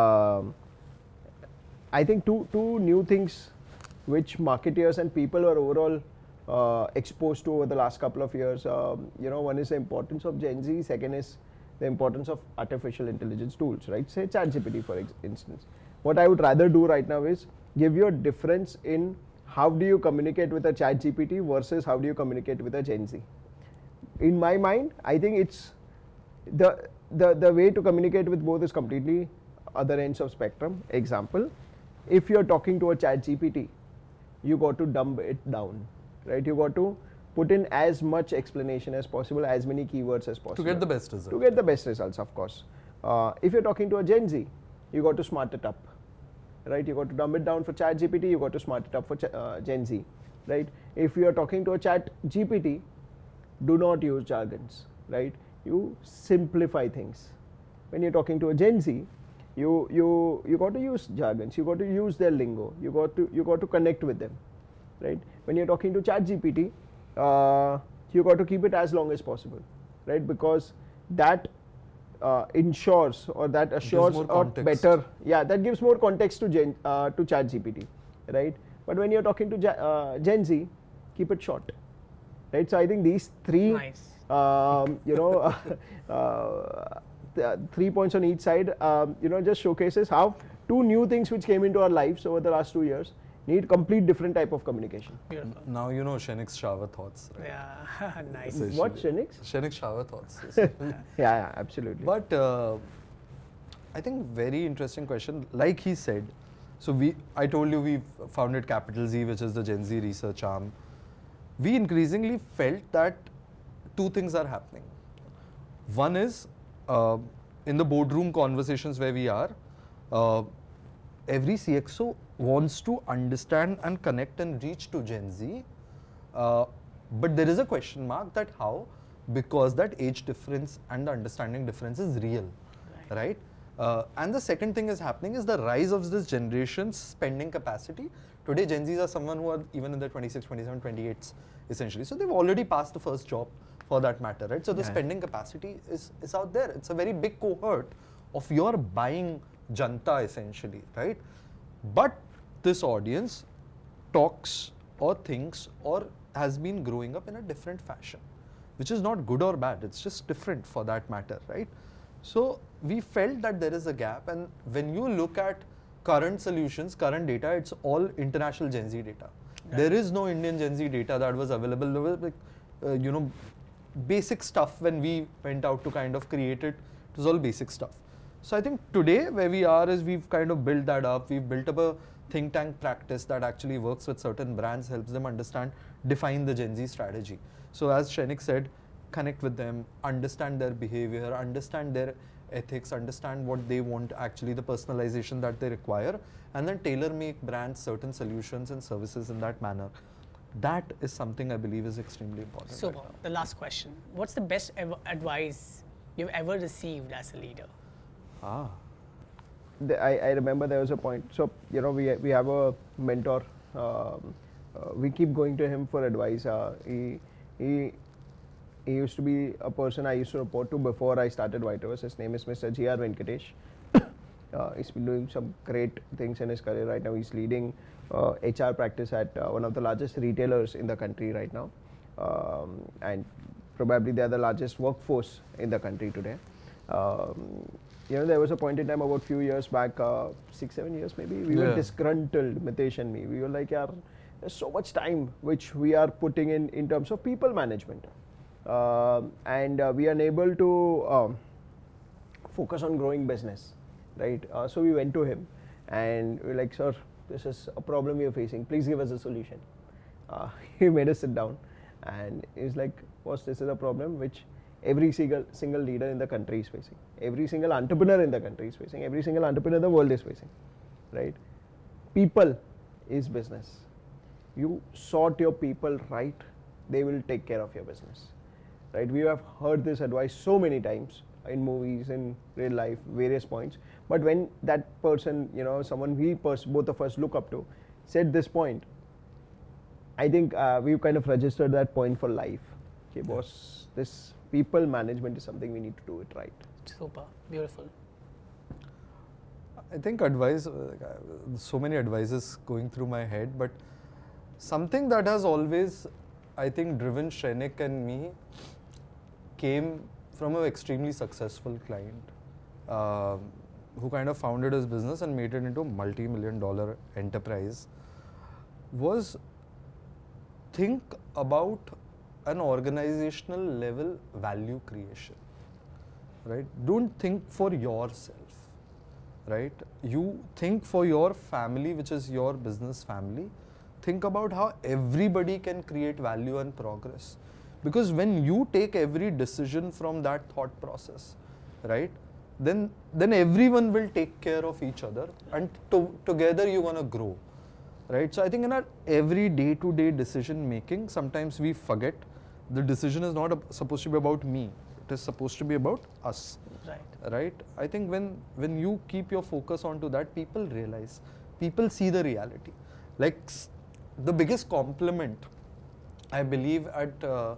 I think two new things which marketeers and people are overall exposed to over the last couple of years. One is the importance of Gen Z. Second is the importance of artificial intelligence tools, right? Say ChatGPT, for instance. What I would rather do right now is give you a difference in how do you communicate with a ChatGPT versus how do you communicate with a Gen Z. In my mind, I think it's the way to communicate with both is completely other ends of spectrum. Example, if you're talking to a ChatGPT, you got to dumb it down, right? You got to put in as much explanation as possible, as many keywords as possible. To get the best result. To get the best results, of course. If you're talking to a Gen Z, you got to smart it up, right? You got to dumb it down for ChatGPT, you got to smart it up for Gen Z, right? If you are talking to a ChatGPT, do not use jargons, right? You simplify things. When you're talking to a Gen Z, you got to use jargons, you got to use their lingo, you got to connect with them, right? When you're talking to ChatGPT, you got to keep it as long as possible, right? Because that ensures or that assures more a context. better, that gives more context to ChatGPT, right? But when you're talking to Gen Z, keep it short, right? So I think these 3 Nice. 3 points on each side, just showcases how 2 new things which came into our lives over the last 2 years need complete different type of communication. Beautiful. Now you know Shenik's shower thoughts, right? Yeah, nice. Essentially. What, Shenix? Shenik's shower thoughts. Yeah, absolutely. But I think very interesting question. Like he said, so I told you we've founded Capital Z, which is the Gen Z research arm. We increasingly felt that 2 things are happening. One is in the boardroom conversations where we are, every CXO wants to understand and connect and reach to Gen Z. But there is a question mark that how, because that age difference and the understanding difference is real, right? And the second thing is happening is the rise of this generation's spending capacity. Today, Gen Zs are someone who are even in their 26, 27, 28s essentially. So they've already passed the first job for that matter, right? So the spending capacity is out there. It's a very big cohort of your buying janta essentially, right? But this audience talks or thinks or has been growing up in a different fashion, which is not good or bad. It's just different for that matter, right? So we felt that there is a gap, and when you look at current solutions, current data, it's all international Gen Z data. There is no Indian Gen Z data that was available. There was like, basic stuff when we went out to kind of create it. It was all basic stuff. So I think today where we are is we've kind of built that up. We've built up a think tank practice that actually works with certain brands, helps them understand, define the Gen Z strategy. So as Shrenik said, connect with them, understand their behavior, understand their ethics, understand what they want, actually the personalization that they require, and then tailor make brands certain solutions and services in that manner. That is something I believe is extremely important. Super. Right now. The last question. What's the best advice you've ever received as a leader? I remember there was a point. So we have a mentor. We keep going to him for advice. He used to be a person I used to report to before I started Whiteverse. His name is Mr. G.R. Venkatesh. He's been doing some great things in his career right now. He's leading HR practice at one of the largest retailers in the country right now, and probably they are the largest workforce in the country today. There was a point in time about few years back, 6-7 years maybe, we were disgruntled, Mitesh and me. We were like, yeah, there's so much time which we are putting in terms of people management, and we are unable to focus on growing business, right? So we went to him and we were like, sir, this is a problem we are facing. Please give us a solution. He made us sit down and he's like, boss, this is a problem which every single leader in the country is facing. Every single entrepreneur in the country is facing. Every single entrepreneur in the world is facing, right? People is business. You sort your people right, they will take care of your business, right? We have heard this advice so many times in movies, in real life, various points. But when that person, someone both of us look up to, said this point, I think we've kind of registered that point for life. Okay, boss, this people management is something we need to do it right. Super. Beautiful. I think advice, so many advices going through my head, but something that has always, I think, driven Shrenik and me came from an extremely successful client who kind of founded his business and made it into a multi-million-dollar enterprise, was think about an organizational level value creation, right? Don't think for yourself, right? You think for your family, which is your business family. Think about how everybody can create value and progress. Because when you take every decision from that thought process, right, then everyone will take care of each other, and together you're going to grow, right? So I think in our every day-to-day decision making, sometimes we forget the decision is not supposed to be about me. It is supposed to be about us, right? I think when you keep your focus onto that, people realize, people see the reality. Like the biggest compliment I believe at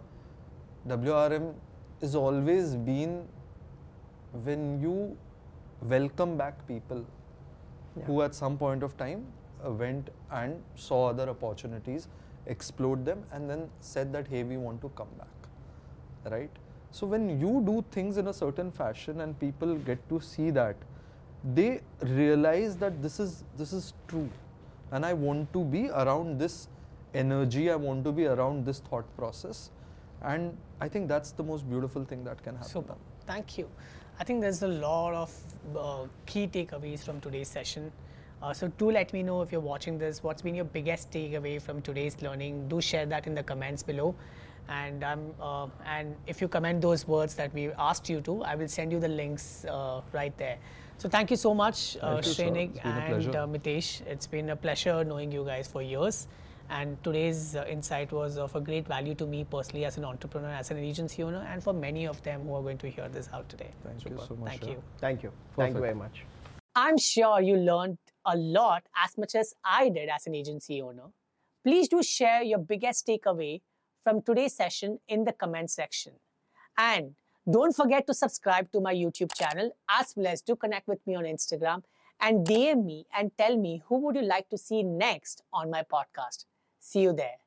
WRM is always been when you welcome back people who at some point of time went and saw other opportunities, explored them, and then said that, hey, we want to come back, right? So when you do things in a certain fashion and people get to see that, they realize that this is true, and I want to be around this energy, I want to be around this thought process, and I think that's the most beautiful thing that can happen. Super. Thank you. I think there's a lot of key takeaways from today's session. So do let me know if you're watching this, what's been your biggest takeaway from today's learning. Do share that in the comments below. And if you comment those words that we asked you to, I will send you the links right there. So thank you so much, Thank you, sir. Shrenik It's been a and pleasure. Mitesh. It's been a pleasure knowing you guys for years. And today's insight was of a great value to me personally as an entrepreneur, as an agency owner, and for many of them who are going to hear this out today. Thank you so much. Thank yeah. you. Thank you. Thank you Perfect. very much. I'm sure you learned a lot as much as I did as an agency owner. Please do share your biggest takeaway from today's session in the comment section. And don't forget to subscribe to my YouTube channel, as well as do connect with me on Instagram and DM me and tell me who would you like to see next on my podcast. See you there.